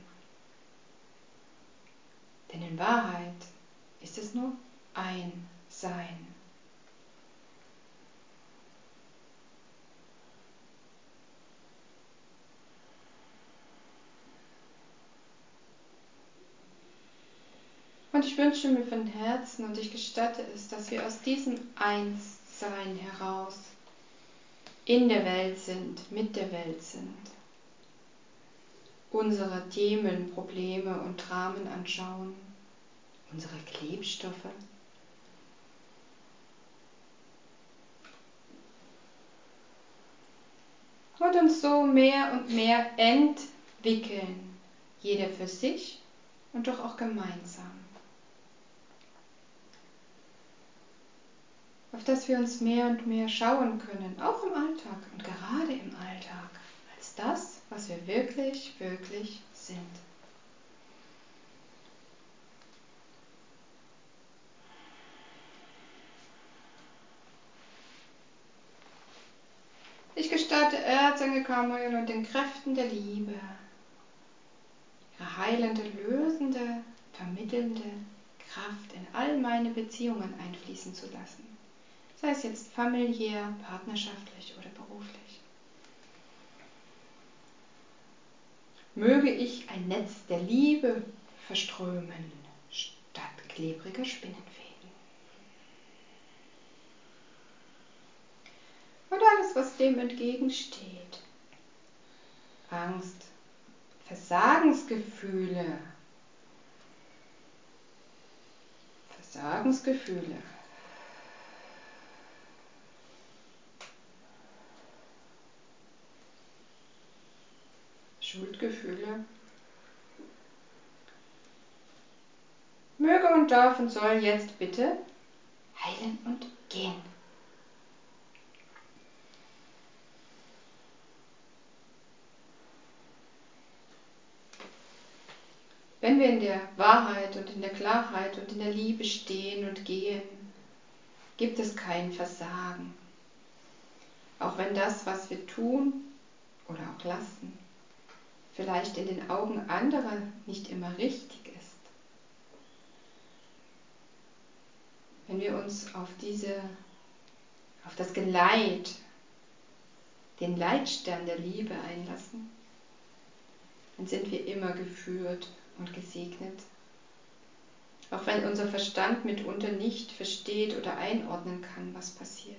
Denn in Wahrheit ist es nur ein Sein. Und ich wünsche mir von Herzen und ich gestatte es, dass wir aus diesem Einssein heraus in der Welt sind, mit der Welt sind, unsere Themen, Probleme und Dramen anschauen, unsere Klebstoffe, und uns so mehr und mehr entwickeln, jeder für sich und doch auch gemeinsam. Auf das wir uns mehr und mehr schauen können, auch im Alltag und gerade im Alltag, als das, was wir wirklich, wirklich sind. Ich gestatte Erzengel Chamuel und den Kräften der Liebe, ihre heilende, lösende, vermittelnde Kraft in all meine Beziehungen einfließen zu lassen. Sei es jetzt familiär, partnerschaftlich oder beruflich. Möge ich ein Netz der Liebe verströmen, statt klebriger Spinnenfäden. Und alles, was dem entgegensteht, Angst, Versagensgefühle, Versagensgefühle, Schuldgefühle, und darf und soll jetzt bitte heilen und gehen. Wenn wir in der Wahrheit und in der Klarheit und in der Liebe stehen und gehen, gibt es kein Versagen. Auch wenn das, was wir tun oder auch lassen, vielleicht in den Augen anderer nicht immer richtig ist. Wenn wir uns auf diese, auf das Geleit, den Leitstern der Liebe einlassen, dann sind wir immer geführt und gesegnet. Auch wenn unser Verstand mitunter nicht versteht oder einordnen kann, was passiert.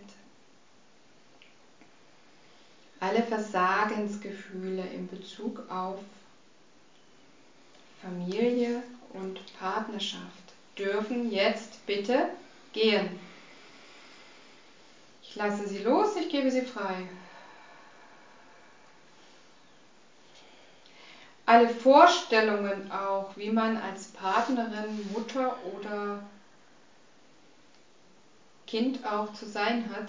Alle Versagensgefühle in Bezug auf Familie und Partnerschaft dürfen jetzt bitte gehen. Ich lasse sie los, ich gebe sie frei. Alle Vorstellungen auch, wie man als Partnerin, Mutter oder Kind auch zu sein hat,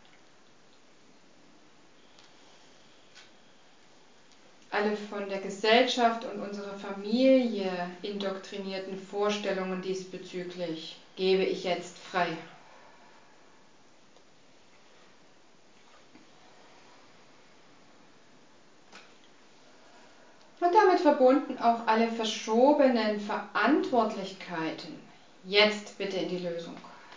alle von der Gesellschaft und unserer Familie indoktrinierten Vorstellungen diesbezüglich gebe ich jetzt frei. Und damit verbunden auch alle verschobenen Verantwortlichkeiten. Jetzt bitte in die Lösung.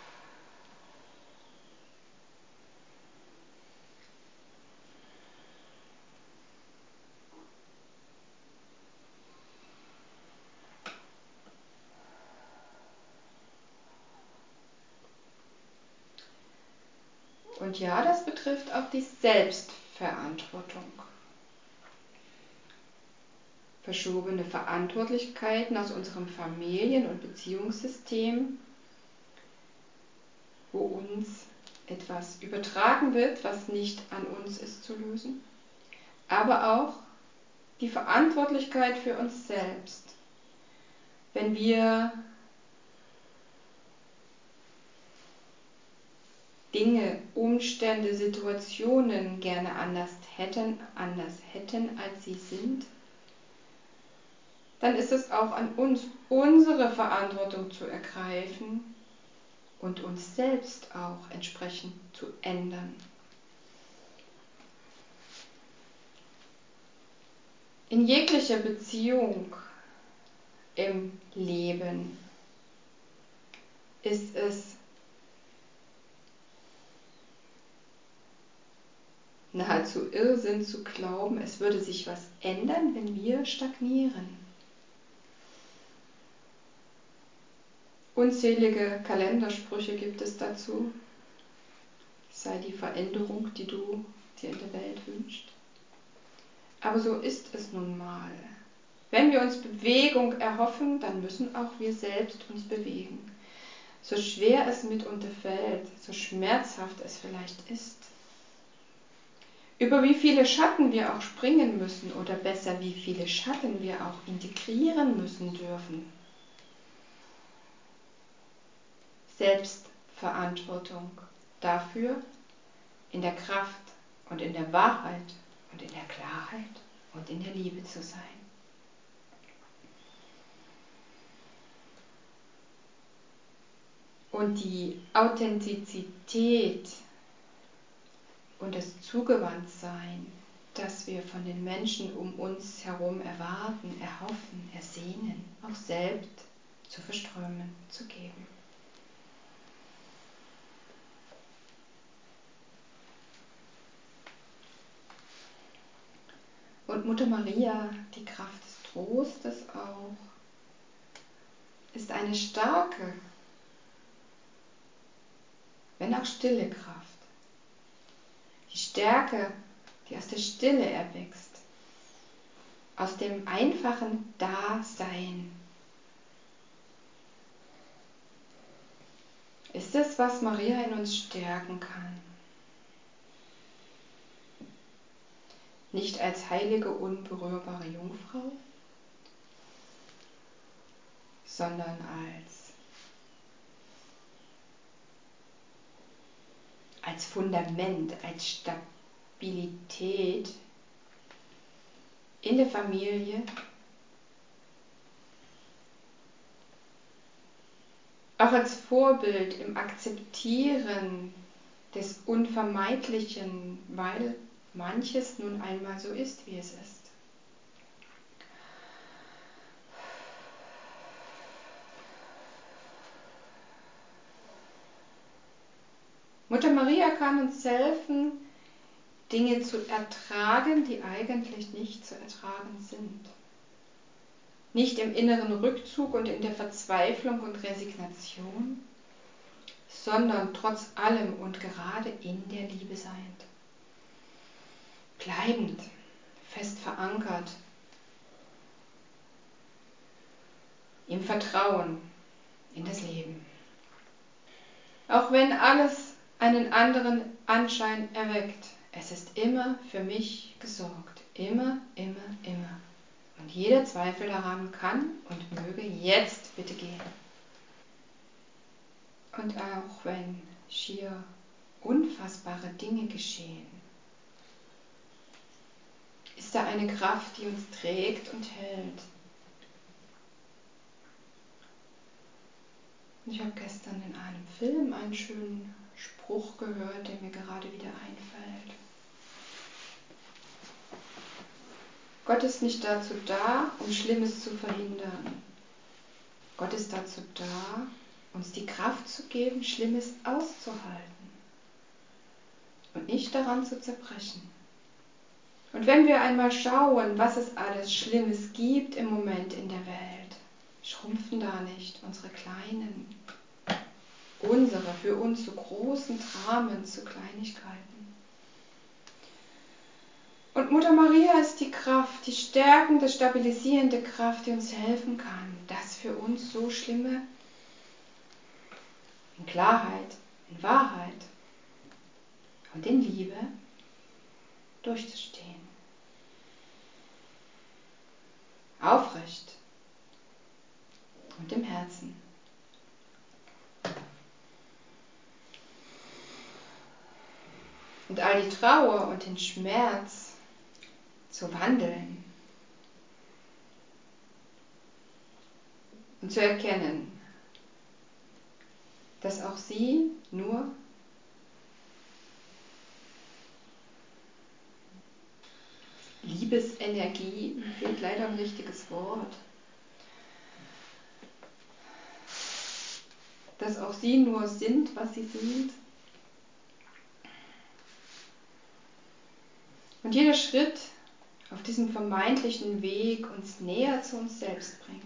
Und ja, das betrifft auch die Selbstverantwortung. Verschobene Verantwortlichkeiten aus unserem Familien- und Beziehungssystem, wo uns etwas übertragen wird, was nicht an uns ist zu lösen, aber auch die Verantwortlichkeit für uns selbst. Wenn wir Dinge, Umstände, Situationen gerne anders hätten, anders hätten, als sie sind, dann ist es auch an uns, unsere Verantwortung zu ergreifen und uns selbst auch entsprechend zu ändern. In jeglicher Beziehung im Leben ist es nahezu Irrsinn zu glauben, es würde sich was ändern, wenn wir stagnieren. Unzählige Kalendersprüche gibt es dazu. Sei die Veränderung, die du dir in der Welt wünschst. Aber so ist es nun mal. Wenn wir uns Bewegung erhoffen, dann müssen auch wir selbst uns bewegen. So schwer es mitunter fällt, so schmerzhaft es vielleicht ist. Über wie viele Schatten wir auch springen müssen oder besser, wie viele Schatten wir auch integrieren müssen dürfen. Selbstverantwortung dafür, in der Kraft und in der Wahrheit und in der Klarheit und in der Liebe zu sein. Und die Authentizität und das Zugewandtsein, das wir von den Menschen um uns herum erwarten, erhoffen, ersehnen, auch selbst zu verströmen, zu geben. Und Mutter Maria, die Kraft des Trostes auch, ist eine starke, wenn auch stille Kraft. Die Stärke, die aus der Stille erwächst, aus dem einfachen Dasein. Ist es, was Maria in uns stärken kann? Nicht als heilige, unberührbare Jungfrau, sondern als als Fundament, als Stabilität in der Familie, auch als Vorbild im Akzeptieren des Unvermeidlichen, weil manches nun einmal so ist, wie es ist. Mutter Maria kann uns helfen, Dinge zu ertragen, die eigentlich nicht zu ertragen sind. Nicht im inneren Rückzug und in der Verzweiflung und Resignation, sondern trotz allem und gerade in der Liebe seiend. Bleibend, fest verankert, im Vertrauen in das Leben. Auch wenn alles einen anderen Anschein erweckt, es ist immer für mich gesorgt. Immer, immer, immer. Und jeder Zweifel daran kann und möge jetzt bitte gehen. Und auch wenn schier unfassbare Dinge geschehen, ist da eine Kraft, die uns trägt und hält. Ich habe gestern in einem Film einen schönen Spruch gehört, der mir gerade wieder einfällt. Gott ist nicht dazu da, um Schlimmes zu verhindern. Gott ist dazu da, uns die Kraft zu geben, Schlimmes auszuhalten und nicht daran zu zerbrechen. Und wenn wir einmal schauen, was es alles Schlimmes gibt im Moment in der Welt, schrumpfen da nicht unsere kleinen, unsere für uns so großen Dramen zu Kleinigkeiten. Und Mutter Maria ist die Kraft, die stärkende, stabilisierende Kraft, die uns helfen kann, das für uns so Schlimme in Klarheit, in Wahrheit und in Liebe durchzustehen. Aufrecht und im Herzen. Und all die Trauer und den Schmerz zu wandeln und zu erkennen, dass auch sie nur Liebesenergie, mir fehlt leider ein richtiges Wort, dass auch sie nur sind, was sie sind. Und jeder Schritt auf diesem vermeintlichen Weg uns näher zu uns selbst bringt.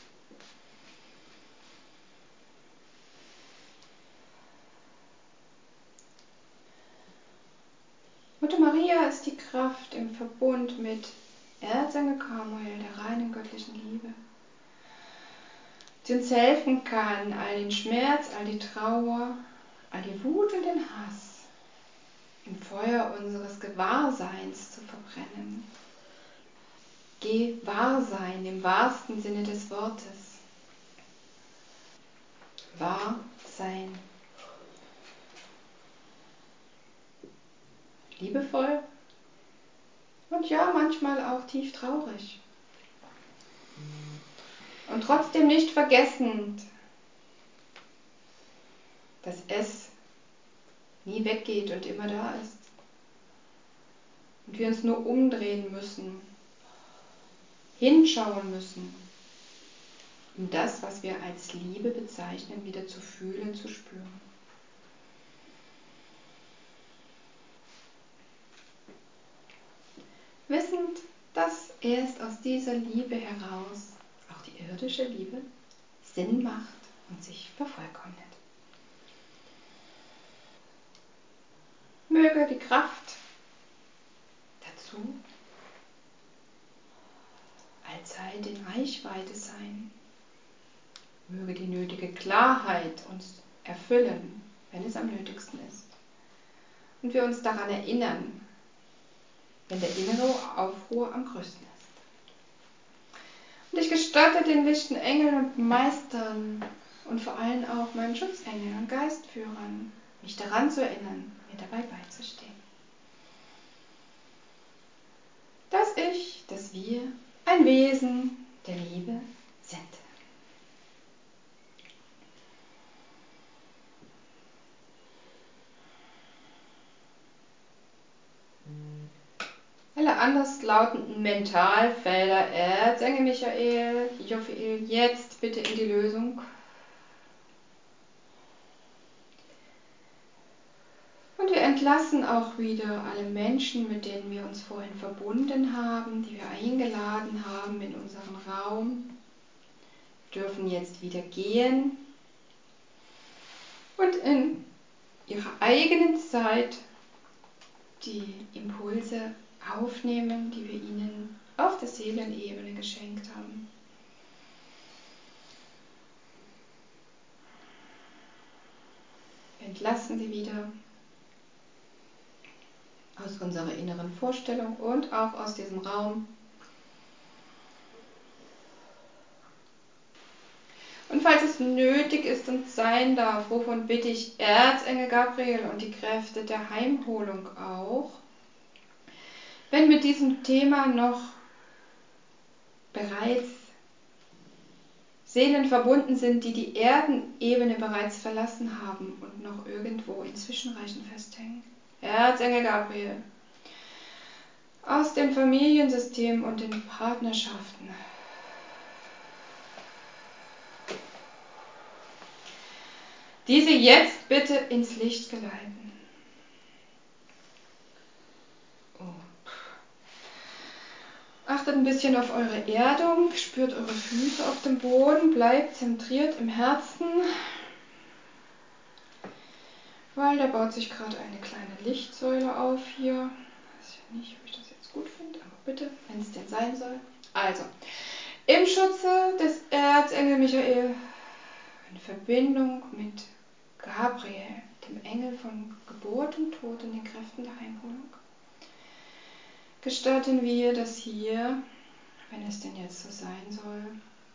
Mutter Maria ist die Kraft im Verbund mit Erzengel Chamuel, der reinen göttlichen Liebe, die uns helfen kann, all den Schmerz, all die Trauer, all die Wut und den Hass im Feuer unseres Gewahrseins zu verbrennen. Gewahrsein im wahrsten Sinne des Wortes. Wahr sein. Liebevoll und ja, manchmal auch tief traurig. Und trotzdem nicht vergessend, dass es nie weggeht und immer da ist. Und wir uns nur umdrehen müssen, hinschauen müssen, um das, was wir als Liebe bezeichnen, wieder zu fühlen, zu spüren. Wissend, dass erst aus dieser Liebe heraus auch die irdische Liebe Sinn macht und sich vervollkommnet. Möge die Kraft dazu allzeit in Reichweite sein. Möge die nötige Klarheit uns erfüllen, wenn es am nötigsten ist. Und wir uns daran erinnern, wenn der innere Aufruhr am größten ist. Und ich gestatte den lichten Engeln und Meistern und vor allem auch meinen Schutzengeln und Geistführern, mich daran zu erinnern, mir mir dabei beizustehen. Dass ich, dass wir ein Wesen der Liebe sind. Alle anderslautenden Mentalfelder, Erzengel Michael, Jophiel, jetzt bitte in die Lösung. Und wir entlassen auch wieder alle Menschen, mit denen wir uns vorhin verbunden haben, die wir eingeladen haben in unseren Raum, dürfen jetzt wieder gehen und in ihrer eigenen Zeit die Impulse aufnehmen, die wir ihnen auf der Seelenebene geschenkt haben. Wir entlassen sie wieder aus unserer inneren Vorstellung und auch aus diesem Raum. Und falls es nötig ist und sein darf, wovon bitte ich Erzengel Gabriel und die Kräfte der Heimholung auch, wenn mit diesem Thema noch bereits Seelen verbunden sind, die die Erdenebene bereits verlassen haben und noch irgendwo in Zwischenreichen festhängen. Erzengel Gabriel, aus den Familiensystemen und den Partnerschaften. Diese jetzt bitte ins Licht geleiten. Oh. Achtet ein bisschen auf eure Erdung, spürt eure Füße auf dem Boden, bleibt zentriert im Herzen, weil da baut sich gerade eine kleine Lichtsäule auf hier. Ich weiß ja nicht, ob ich das jetzt gut finde, aber bitte, wenn es denn sein soll. Also, im Schutze des Erzengel Michael, in Verbindung mit Gabriel, dem Engel von Geburt und Tod und den Kräften der Heimholung, gestatten wir, dass hier, wenn es denn jetzt so sein soll,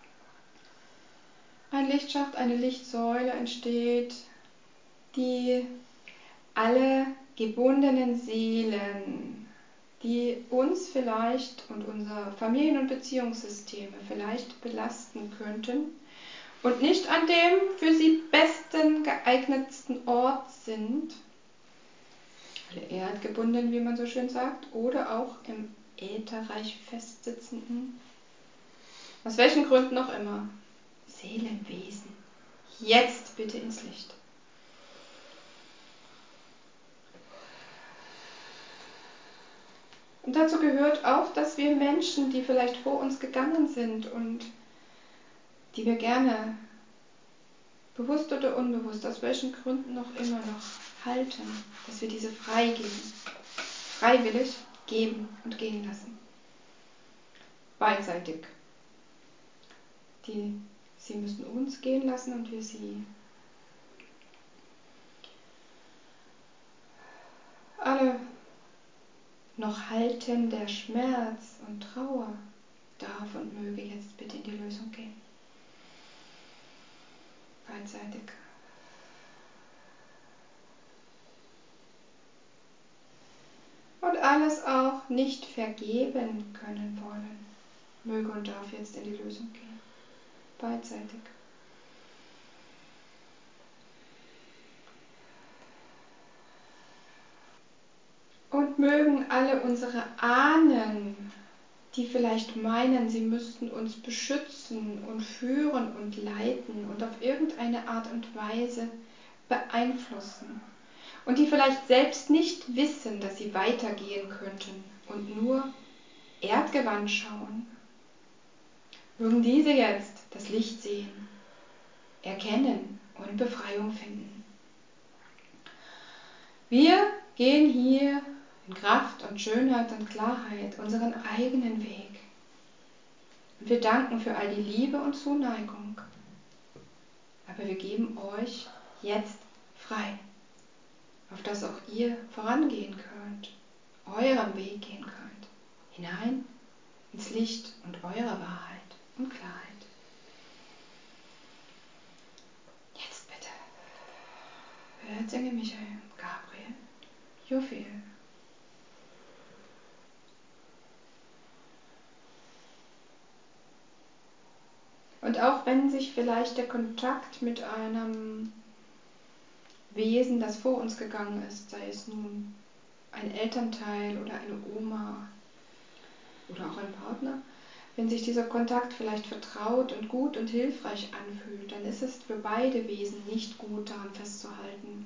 ein Lichtschacht, eine Lichtsäule entsteht, die alle gebundenen Seelen, die uns vielleicht und unser Familien- und Beziehungssysteme vielleicht belasten könnten und nicht an dem für sie besten, geeignetsten Ort sind, alle erdgebunden, wie man so schön sagt, oder auch im Ätherreich festsitzenden, aus welchen Gründen auch immer, Seelenwesen, jetzt bitte ins Licht. Und dazu gehört auch, dass wir Menschen, die vielleicht vor uns gegangen sind und die wir gerne bewusst oder unbewusst, aus welchen Gründen noch immer noch halten, dass wir diese freigeben, freiwillig geben und gehen lassen. Beidseitig. Die, sie müssen uns gehen lassen und wir sie. Alle noch halten der Schmerz und Trauer darf und möge jetzt bitte in die Lösung gehen. Beidseitig. Und alles auch nicht vergeben können wollen, möge und darf jetzt in die Lösung gehen. Beidseitig. Und mögen alle unsere Ahnen, die vielleicht meinen, sie müssten uns beschützen und führen und leiten und auf irgendeine Art und Weise beeinflussen und die vielleicht selbst nicht wissen, dass sie weitergehen könnten und nur erdgewandt schauen, mögen diese jetzt das Licht sehen, erkennen und Befreiung finden. Wir gehen hier in Kraft und Schönheit und Klarheit unseren eigenen Weg. Und wir danken für all die Liebe und Zuneigung. Aber wir geben euch jetzt frei, auf dass auch ihr vorangehen könnt, euren Weg gehen könnt, hinein ins Licht und eure Wahrheit und Klarheit. Jetzt bitte, Erzengel Michael, Gabriel, Jofil. Und auch wenn sich vielleicht der Kontakt mit einem Wesen, das vor uns gegangen ist, sei es nun ein Elternteil oder eine Oma oder auch ein Partner, wenn sich dieser Kontakt vielleicht vertraut und gut und hilfreich anfühlt, dann ist es für beide Wesen nicht gut, daran festzuhalten.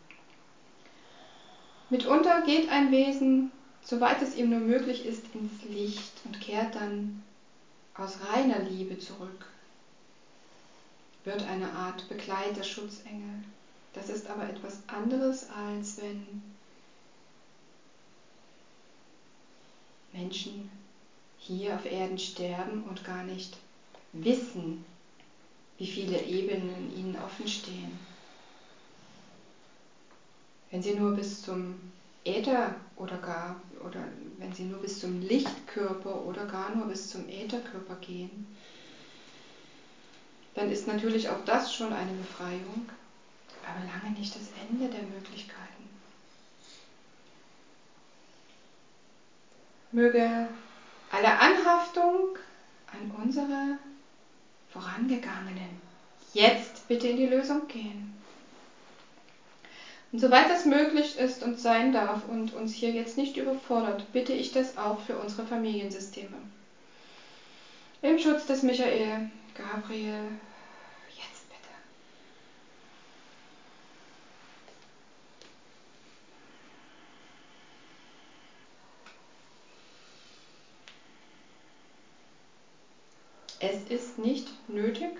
Mitunter geht ein Wesen, soweit es ihm nur möglich ist, ins Licht und kehrt dann aus reiner Liebe zurück, wird eine Art Begleiter, Schutzengel. Das ist aber etwas anderes, als wenn Menschen hier auf Erden sterben und gar nicht wissen, wie viele Ebenen ihnen offen stehen. Wenn sie nur bis zum Äther oder gar, oder wenn sie nur bis zum Lichtkörper oder gar nur bis zum Ätherkörper gehen, dann ist natürlich auch das schon eine Befreiung, aber lange nicht das Ende der Möglichkeiten. Möge alle Anhaftung an unsere Vorangegangenen jetzt bitte in die Lösung gehen. Und soweit das möglich ist und sein darf und uns hier jetzt nicht überfordert, bitte ich das auch für unsere Familiensysteme. Im Schutz des Michael, Gabriel, jetzt bitte. Es ist nicht nötig,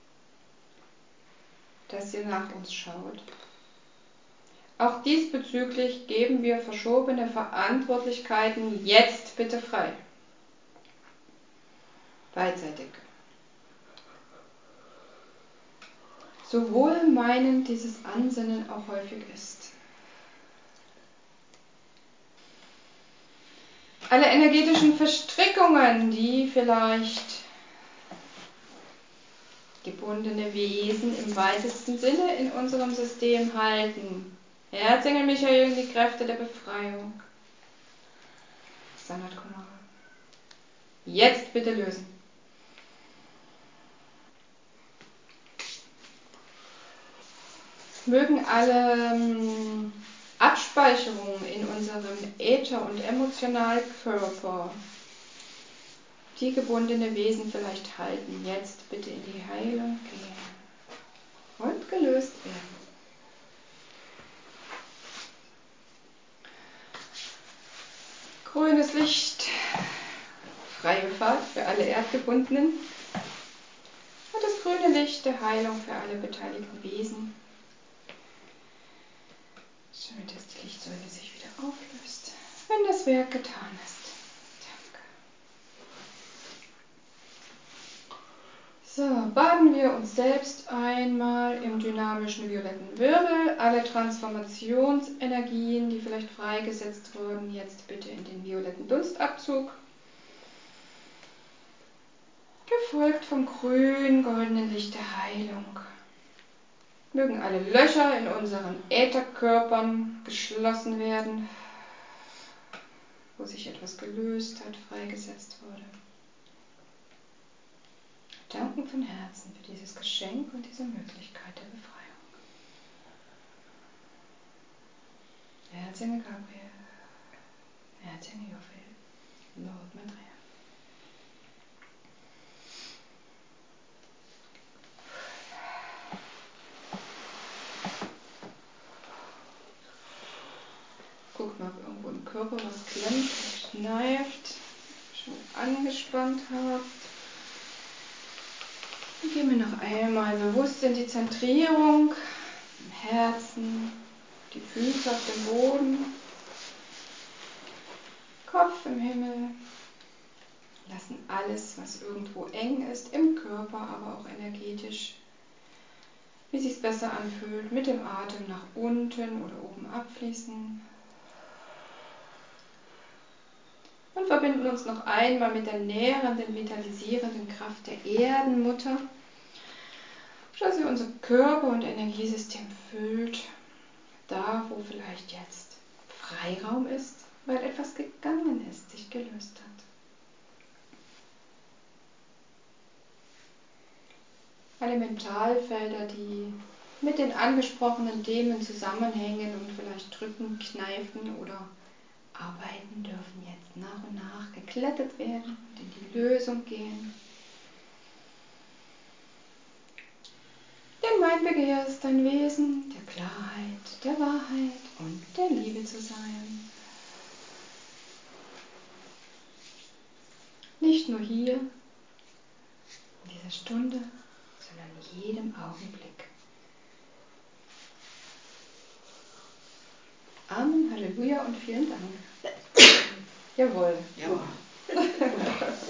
dass ihr nach uns schaut. Auch diesbezüglich geben wir verschobene Verantwortlichkeiten jetzt bitte frei. Beidseitig. So wohlmeinend dieses Ansinnen auch häufig ist. Alle energetischen Verstrickungen, die vielleicht gebundene Wesen im weitesten Sinne in unserem System halten. Erzengel Michael und die Kräfte der Befreiung. Sanat Kumara. Jetzt bitte lösen. Mögen alle ähm, Abspeicherungen in unserem Äther- und Emotionalkörper, die gebundene Wesen vielleicht halten, jetzt bitte in die Heilung gehen und gelöst werden. Grünes Licht, freie Fahrt für alle Erdgebundenen und das grüne Licht der Heilung für alle beteiligten Wesen. Schön, dass die Lichtsäule sich wieder auflöst, wenn das Werk getan ist. So, baden wir uns selbst einmal im dynamischen violetten Wirbel. Alle Transformationsenergien, die vielleicht freigesetzt wurden, jetzt bitte in den violetten Dunstabzug. Gefolgt vom grün-goldenen Licht der Heilung. Mögen alle Löcher in unseren Ätherkörpern geschlossen werden, wo sich etwas gelöst hat, freigesetzt wurde. Wir danken von Herzen für dieses Geschenk und diese Möglichkeit der Befreiung. Erzengel Gabriel, Erzengel Jofil, Lord Maitreya. Guckt mal, ob irgendwo im Körper was klemmt und kneift, schon angespannt habt. Dann gehen wir noch einmal bewusst in die Zentrierung, im Herzen, die Füße auf dem Boden, Kopf im Himmel. Lassen alles, was irgendwo eng ist, im Körper, aber auch energetisch, wie es sich besser anfühlt, mit dem Atem nach unten oder oben abfließen. Und verbinden uns noch einmal mit der nährenden, vitalisierenden Kraft der Erdenmutter, dass sie unser Körper- und Energiesystem füllt, da wo vielleicht jetzt Freiraum ist, weil etwas gegangen ist, sich gelöst hat. Alle Mentalfelder, die mit den angesprochenen Themen zusammenhängen und vielleicht drücken, kneifen oder arbeiten, dürfen jetzt nach und nach geglättet werden und in die Lösung gehen. Denn mein Begehr ist ein Wesen der Klarheit, der Wahrheit und der Liebe zu sein. Nicht nur hier, in dieser Stunde, sondern in jedem Augenblick. Amen, Halleluja und vielen Dank. Jawohl. Ja.